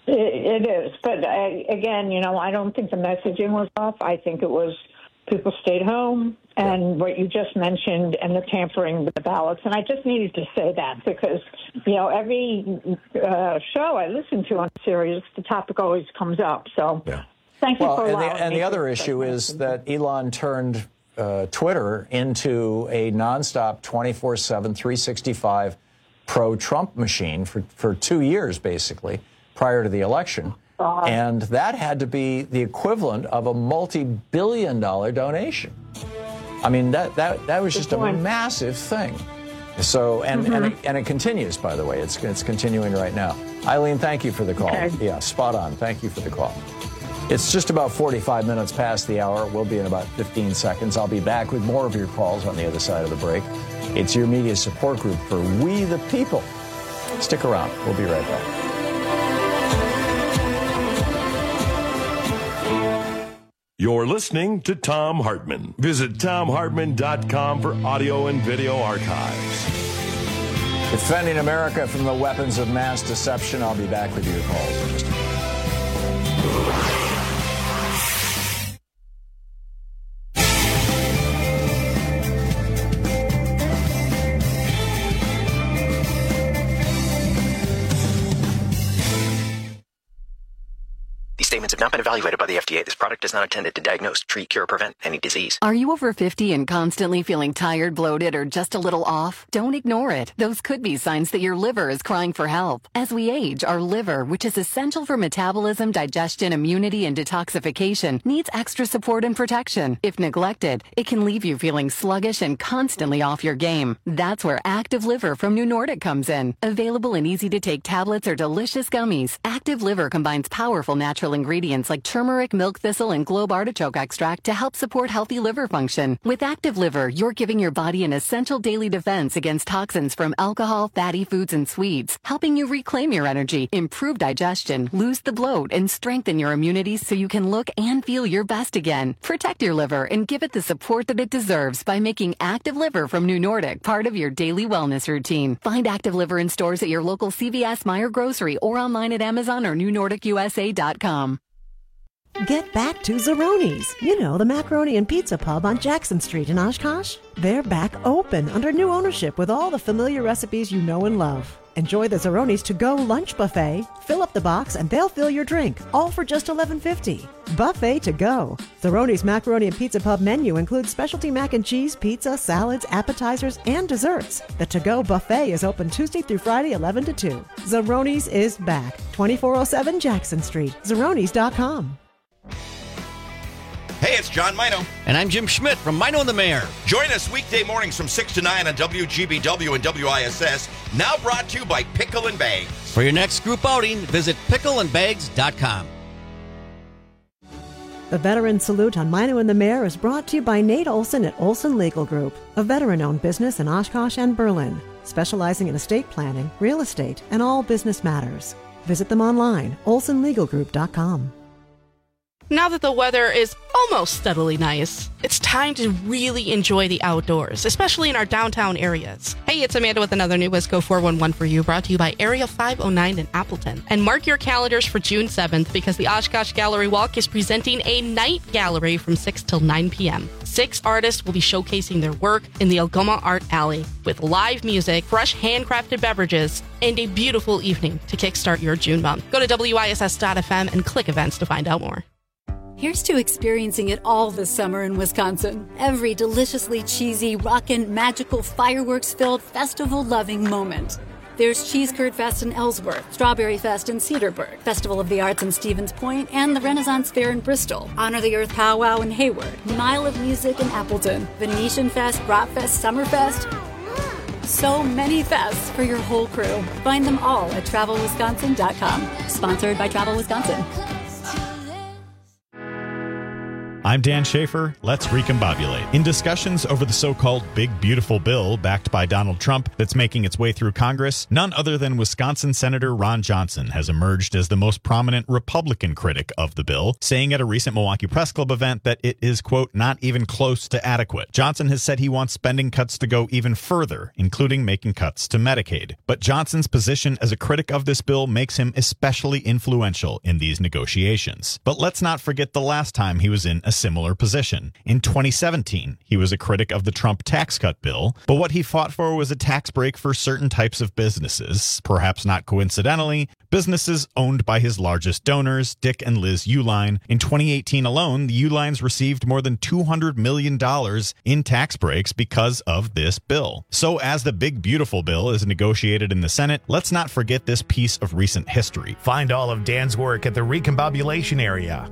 It, it is. But I, again, you know, I don't think the messaging was off. I think it was people stayed home and what you just mentioned and the tampering with the ballots. And I just needed to say that because, you know, every uh, show I listen to on Sirius, the topic always comes up. So yeah. thank you well, for and allowing the, and me the other to issue is that Elon turned uh, Twitter into a nonstop twenty-four seven, three sixty-five pro-Trump machine for, for two years, basically, prior to the election. Uh, and that had to be the equivalent of a multi-billion dollar donation. I mean, that, that, that was just a massive thing. So, and, mm-hmm. and, it, and it continues, by the way. It's, it's continuing right now. Eileen, thank you for the call. Okay. Yeah, spot on. Thank you for the call. It's just about forty-five minutes past the hour. We'll be in about fifteen seconds. I'll be back with more of your calls on the other side of the break. It's your media support group for We the People. Stick around. We'll be right back. You're listening to Thom Hartmann. Visit Thom Hartmann dot com for audio and video archives. Defending America from the weapons of mass deception. I'll be back with your calls in just a minute. Statements have not been evaluated by the F D A. This product is not intended to diagnose, treat, cure, or prevent any disease. Are you over fifty and constantly feeling tired, bloated, or just a little off? Don't ignore it. Those could be signs that your liver is crying for help. As we age, our liver, which is essential for metabolism, digestion, immunity, and detoxification, needs extra support and protection. If neglected, it can leave you feeling sluggish and constantly off your game. That's where Active Liver from New Nordic comes in. Available in easy-to-take tablets or delicious gummies, Active Liver combines powerful natural ingredients like turmeric, milk thistle, and globe artichoke extract to help support healthy liver function. With Active Liver, you're giving your body an essential daily defense against toxins from alcohol, fatty foods, and sweets, helping you reclaim your energy, improve digestion, lose the bloat, and strengthen your immunity so you can look and feel your best again. Protect your liver and give it the support that it deserves by making Active Liver from New Nordic part of your daily wellness routine. Find Active Liver in stores at your local C V S, Meijer Grocery, or online at Amazon or New Nordic U S A dot com. Get back to Zeroni's. You know, the macaroni and pizza pub on Jackson Street in Oshkosh. They're back open under new ownership with all the familiar recipes you know and love. Enjoy the Zeroni's to-go lunch buffet. Fill up the box and they'll fill your drink, all for just eleven fifty. Buffet to go. Zeroni's Macaroni and Pizza Pub menu includes specialty mac and cheese, pizza, salads, appetizers, and desserts. The to-go buffet is open Tuesday through Friday, eleven to two. Zeroni's is back. twenty-four oh seven Jackson Street. Zeronis dot com. Hey, it's John Mino. And I'm Jim Schmidt from Mino and the Mayor. Join us weekday mornings from six to nine on W G B W and W I S S. Now brought to you by Pickle and Bags. For your next group outing, visit pickle and bags dot com. The Veteran Salute on Mino and the Mayor is brought to you by Nate Olson at Olson Legal Group, a veteran-owned business in Oshkosh and Berlin, specializing in estate planning, real estate, and all business matters. Visit them online, olson legal group dot com. Now that the weather is almost steadily nice, it's time to really enjoy the outdoors, especially in our downtown areas. Hey, it's Amanda with another new Wisco four one one for you, brought to you by Area five oh nine in Appleton. And mark your calendars for June seventh, because the Oshkosh Gallery Walk is presenting a night gallery from six till nine p.m. Six artists will be showcasing their work in the Algoma Art Alley with live music, fresh handcrafted beverages, and a beautiful evening to kickstart your June month. Go to W I S S dot F M and click events to find out more. Here's to experiencing it all this summer in Wisconsin. Every deliciously cheesy, rockin', magical, fireworks-filled, festival-loving moment. There's Cheese Curd Fest in Ellsworth, Strawberry Fest in Cedarburg, Festival of the Arts in Stevens Point, and the Renaissance Fair in Bristol, Honor the Earth Powwow in Hayward, Mile of Music in Appleton, Venetian Fest, Brat Fest, Summerfest. So many fests for your whole crew. Find them all at travel wisconsin dot com. Sponsored by Travel Wisconsin. I'm Dan Schaefer. Let's recombobulate. In discussions over the so-called Big Beautiful Bill backed by Donald Trump that's making its way through Congress, none other than Wisconsin Senator Ron Johnson has emerged as the most prominent Republican critic of the bill, saying at a recent Milwaukee Press Club event that it is, quote, not even close to adequate. Johnson has said he wants spending cuts to go even further, including making cuts to Medicaid. But Johnson's position as a critic of this bill makes him especially influential in these negotiations. But let's not forget the last time he was in a similar position. In twenty seventeen, he was a critic of the Trump tax cut bill, but what he fought for was a tax break for certain types of businesses, perhaps not coincidentally, businesses owned by his largest donors, Dick and Liz Uihlein. In twenty eighteen alone, the Uihleins received more than two hundred million dollars in tax breaks because of this bill. So as the Big Beautiful Bill is negotiated in the Senate, let's not forget this piece of recent history. Find all of Dan's work at the Recombobulation area.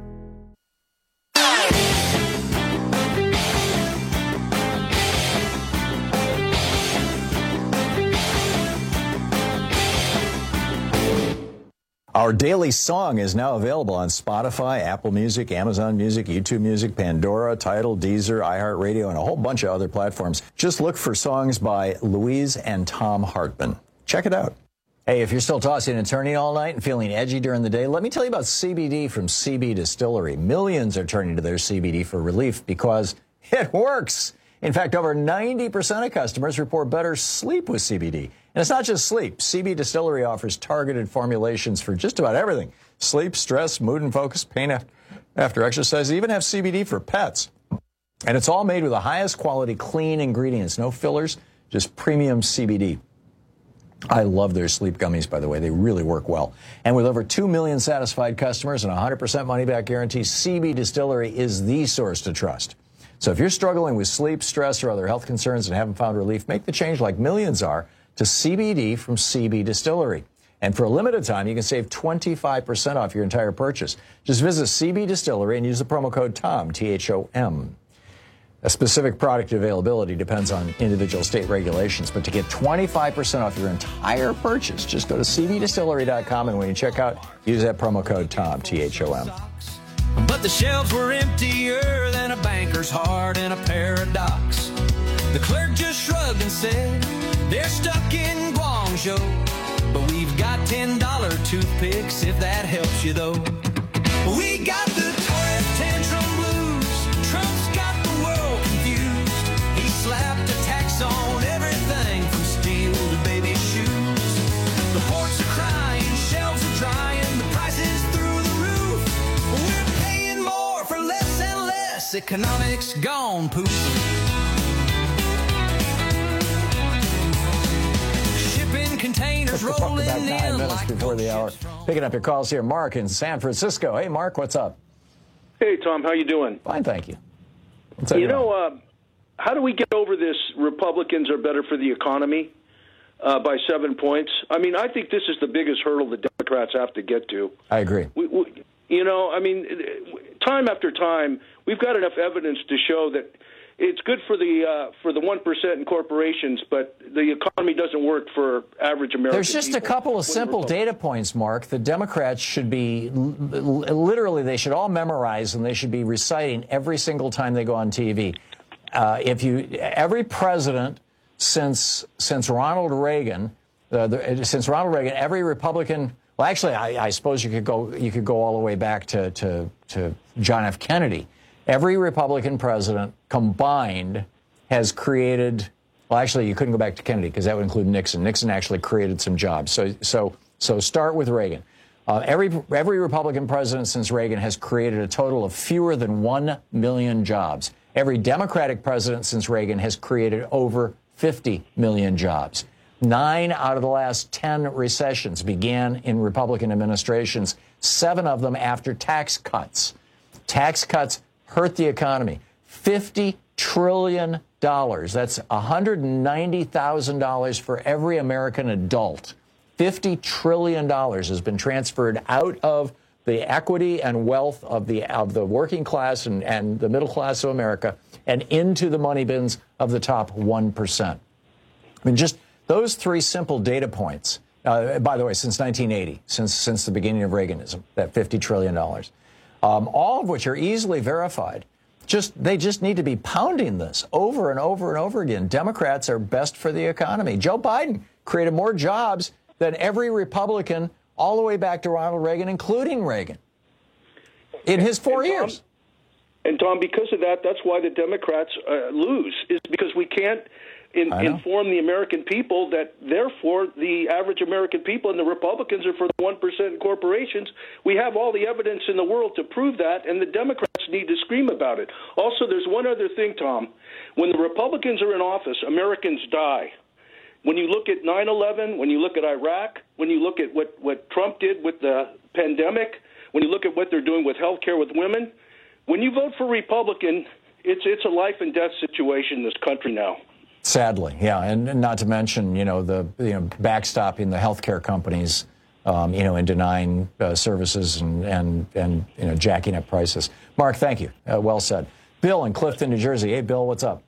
Our daily song is now available on Spotify, Apple Music, Amazon Music, YouTube Music, Pandora, Tidal, Deezer, iHeartRadio, and a whole bunch of other platforms. Just look for songs by Louise and Tom Hartman. Check it out. Hey, if you're still tossing and turning all night and feeling edgy during the day, let me tell you about C B D from C B Distillery. Millions are turning to their C B D for relief because it works. In fact, over ninety percent of customers report better sleep with C B D. And it's not just sleep. C B Distillery offers targeted formulations for just about everything. Sleep, stress, mood and focus, pain after exercise. They even have C B D for pets. And it's all made with the highest quality clean ingredients. No fillers, just premium C B D. I love their sleep gummies, by the way. They really work well. And with over two million satisfied customers and a one hundred percent money-back guarantee, C B Distillery is the source to trust. So if you're struggling with sleep, stress, or other health concerns and haven't found relief, make the change like millions are to C B D from C B Distillery. And for a limited time, you can save twenty-five percent off your entire purchase. Just visit C B Distillery and use the promo code TOM, T H O M. A specific product availability depends on individual state regulations, but to get twenty-five percent off your entire purchase, just go to C B distillery dot com, and when you check out, use that promo code TOM, T H O M. But the shelves were emptier than a banker's heart in a paradox. The clerk just shrugged and said, they're stuck in Guangzhou, but we've got ten dollar toothpicks if that helps you though. We got the toilet tantrum blues. Trump's got the world confused. He slapped a tax on everything from steel to baby shoes. The ports are crying, shelves are drying, the prices through the roof. We're paying more for less and less. Economics gone poof. Containers rolling about nine in minutes like before the hour. Picking up your calls here, Mark in San Francisco. Hey, Mark, what's up? Hey, Tom, how you doing? Fine, thank you. What's you know, uh, how do we get over this Republicans are better for the economy uh, by seven points? I mean, I think this is the biggest hurdle the Democrats have to get to. I agree. We, we, you know, I mean, time after time, we've got enough evidence to show that it's good for the uh, for the one percent in corporations, but the economy doesn't work for average Americans. There's just people. a couple of simple data points, Mark. The Democrats should be, literally, they should all memorize, and they should be reciting every single time they go on T V. Uh, if you, every president since since Ronald Reagan, uh, the, since Ronald Reagan, every Republican. Well, actually, I, I suppose you could go you could go all the way back to to, to John F. Kennedy. Every Republican president combined has created, well, actually, you couldn't go back to Kennedy because that would include Nixon. Nixon actually created some jobs. So so, so start with Reagan. Uh, every, every Republican president since Reagan has created a total of fewer than one million jobs. Every Democratic president since Reagan has created over fifty million jobs. Nine out of the last ten recessions began in Republican administrations, seven of them after tax cuts. Tax cuts hurt the economy. fifty trillion dollars. That's one hundred ninety thousand dollars for every American adult. fifty trillion dollars has been transferred out of the equity and wealth of the of the working class and, and the middle class of America and into the money bins of the top one percent. I mean, just those three simple data points, uh, by the way, since nineteen eighty, since, since the beginning of Reaganism, that fifty trillion dollars. Um, all of which are easily verified. just they just need to be pounding this over and over and over again. Democrats are best for the economy. Joe Biden created more jobs than every Republican all the way back to Ronald Reagan, including Reagan, in his four and Tom, years. And, Tom, because of that, that's why the Democrats uh, lose, is because we can't in, inform the American people that, therefore, the average American people and the Republicans are for the one percent corporations. We have all the evidence in the world to prove that, and the Democrats need to scream about it. Also, there's one other thing, Tom. When the Republicans are in office, Americans die. When you look at nine eleven, when you look at Iraq, when you look at what, what Trump did with the pandemic, when you look at what they're doing with health care with women, when you vote for Republican, it's it's a life and death situation in this country now. Sadly, yeah, and, and not to mention, you know, the you know backstopping the healthcare companies, um, you know, and denying uh, services and and and you know jacking up prices. Mark, thank you. Uh, well said. Bill in Clifton, New Jersey. Hey, Bill, what's up?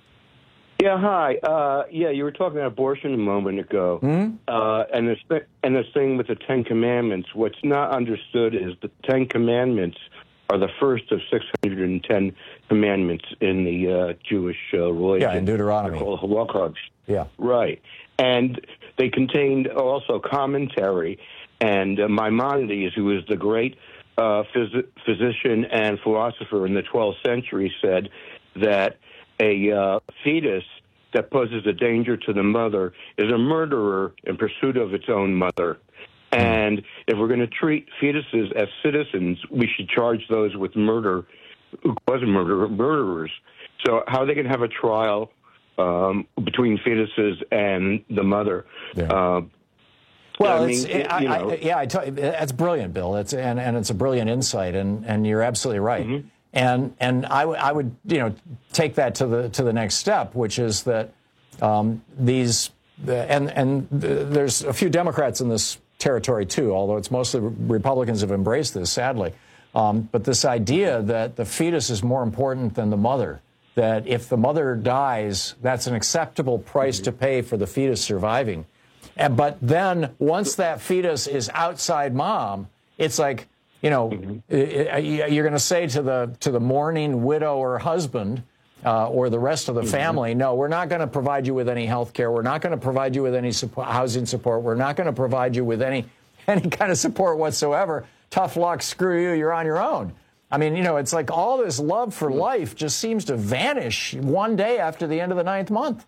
Yeah, hi. Uh, yeah, you were talking about abortion a moment ago, mm-hmm. uh, and this th- and this thing with the Ten Commandments. What's not understood is the Ten Commandments are the first of six hundred ten commandments in the uh, Jewish uh, religion. Yeah, in Deuteronomy. They're called halachos. Yeah, right. And they contained also commentary. And uh, Maimonides, who was the great uh, phys- physician and philosopher in the twelfth century, said that a uh, fetus that poses a danger to the mother is a murderer in pursuit of its own mother. And if we're going to treat fetuses as citizens, we should charge those with murder who cause murder murderers. So how are they going to have a trial um, between fetuses and the mother? Yeah. Uh, Well, I it's, mean, I, you know. I, yeah, I tell you, that's brilliant, Bill. It's and, and it's a brilliant insight, and, and you're absolutely right. Mm-hmm. And and I, w- I would you know take that to the to the next step, which is that um, these and and there's a few Democrats in this territory too, although it's mostly Republicans have embraced this, sadly. Um, but this idea that the fetus is more important than the mother, that if the mother dies, that's an acceptable price mm-hmm. to pay for the fetus surviving. And, but then once that fetus is outside mom, it's like, you know, mm-hmm. you're going to say to the to the mourning widow or husband uh, or the rest of the mm-hmm. family, no, we're not going to provide you with any health care. We're not going to provide you with any support, housing support. We're not going to provide you with any any kind of support whatsoever. Tough luck. Screw you. You're on your own. I mean, you know, it's like all this love for life just seems to vanish one day after the end of the ninth month.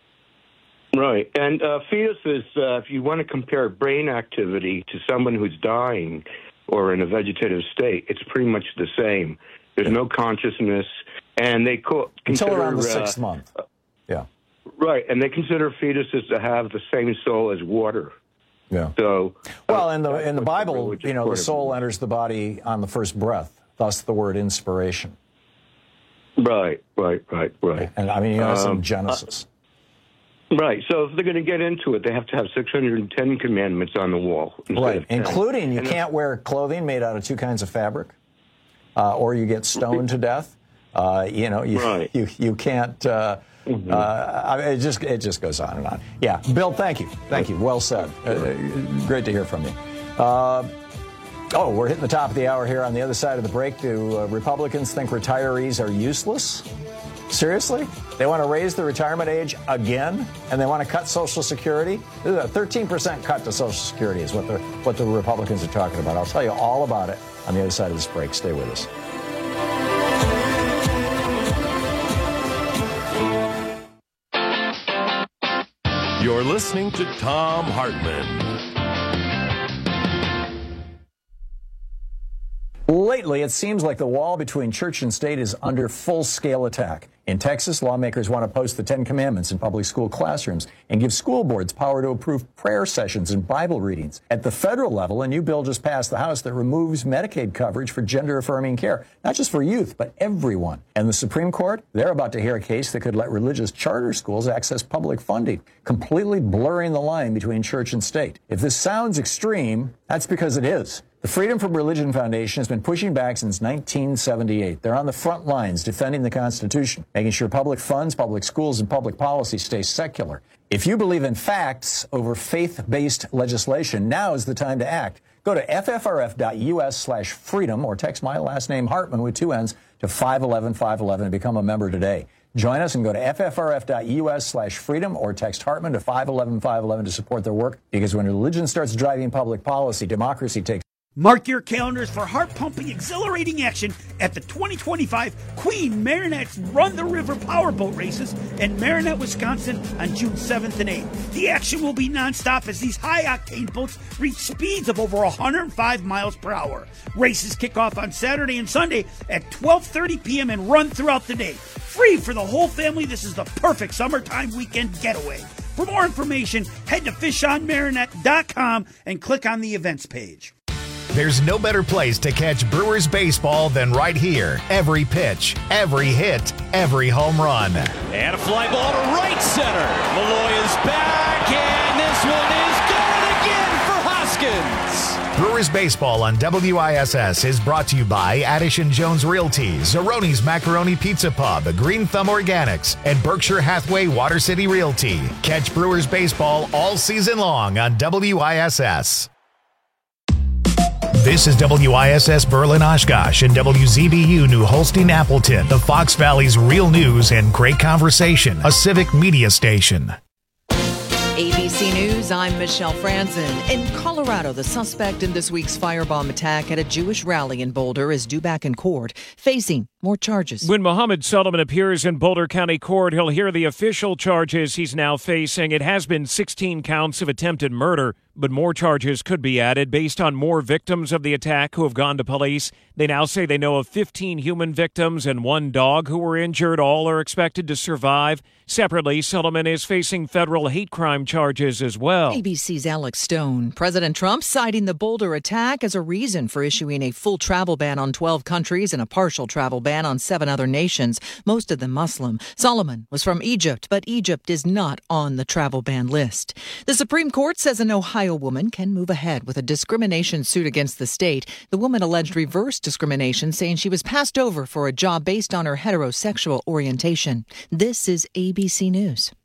Right. And uh, fetuses, uh, if you want to compare brain activity to someone who's dying or in a vegetative state, it's pretty much the same. There's no consciousness, and they call, consider... Until around the sixth uh, month. Yeah. Right, and they consider fetuses to have the same soul as water. Yeah. So... Well, in the in the Bible, you know, the soul enters the body on the first breath, thus the word inspiration. Right, right, right, right. And, I mean, you know, that's um, in Genesis. Uh, Right. So if they're going to get into it, they have to have six hundred ten commandments on the wall. Right. Including you and can't wear clothing made out of two kinds of fabric, uh, or you get stoned to death. Uh, you know, you right. you, you can't. Uh, mm-hmm. uh, it just it just goes on and on. Yeah. Bill, thank you. Thank you. Well said. Uh, great to hear from you. Uh, oh, we're hitting the top of the hour here. On the other side of the break, do uh, Republicans think retirees are useless? Seriously? They want to raise the retirement age again, and they want to cut Social Security? This is a thirteen percent cut to Social Security is what the, what the Republicans are talking about. I'll tell you all about it on the other side of this break. Stay with us. You're listening to Thom Hartmann. Lately, it seems like the wall between church and state is under full-scale attack. In Texas, lawmakers want to post the Ten Commandments in public school classrooms and give school boards power to approve prayer sessions and Bible readings. At the federal level, a new bill just passed the House that removes Medicaid coverage for gender-affirming care, not just for youth, but everyone. And the Supreme Court, they're about to hear a case that could let religious charter schools access public funding, completely blurring the line between church and state. If this sounds extreme, that's because it is. The Freedom from Religion Foundation has been pushing back since nineteen seventy-eight. They're on the front lines defending the Constitution, making sure public funds, public schools, and public policy stay secular. If you believe in facts over faith-based legislation, now is the time to act. Go to ffrf.us slash freedom or text my last name Hartman with two N's to five one one five one one and become a member today. Join us and go to ffrf.us slash freedom or text Hartman to five one one five one one to support their work, because when religion starts driving public policy, democracy takes. Mark your calendars for heart-pumping, exhilarating action at the twenty twenty-five Queen Marinette's Run the River Powerboat Races in Marinette, Wisconsin on June seventh and eighth. The action will be nonstop as these high-octane boats reach speeds of over one hundred five miles per hour. Races kick off on Saturday and Sunday at twelve thirty p.m. and run throughout the day. Free for the whole family, this is the perfect summertime weekend getaway. For more information, head to fish on marinette dot com and click on the events page. There's no better place to catch Brewers baseball than right here. Every pitch, every hit, every home run. And a fly ball to right center. Malloy is back, and this one is gone again for Hoskins. Brewers baseball on W I S S is brought to you by Addition Jones Realty, Zeroni's Macaroni Pizza Pub, Green Thumb Organics, and Berkshire Hathaway Water City Realty. Catch Brewers baseball all season long on W I S S. This is W I S S Berlin Oshkosh and W Z B U New Holstein Appleton, the Fox Valley's real news and great conversation, a civic media station. A B C News, I'm Michelle Franzen. In Colorado, the suspect in this week's firebomb attack at a Jewish rally in Boulder is due back in court, facing more charges. When Mohammed Solomon appears in Boulder County Court, he'll hear the official charges he's now facing. It has been sixteen counts of attempted murder, but more charges could be added based on more victims of the attack who have gone to police. They now say they know of fifteen human victims and one dog who were injured. All are expected to survive. Separately, Solomon is facing federal hate crime charges as well. A B C's Alex Stone. President Trump citing the Boulder attack as a reason for issuing a full travel ban on twelve countries and a partial travel ban on seven other nations, most of them Muslim. Solomon was from Egypt, but Egypt is not on the travel ban list. The Supreme Court says an Ohio woman can move ahead with a discrimination suit against the state. The woman alleged reverse discrimination, saying she was passed over for a job based on her heterosexual orientation. This is A B C News.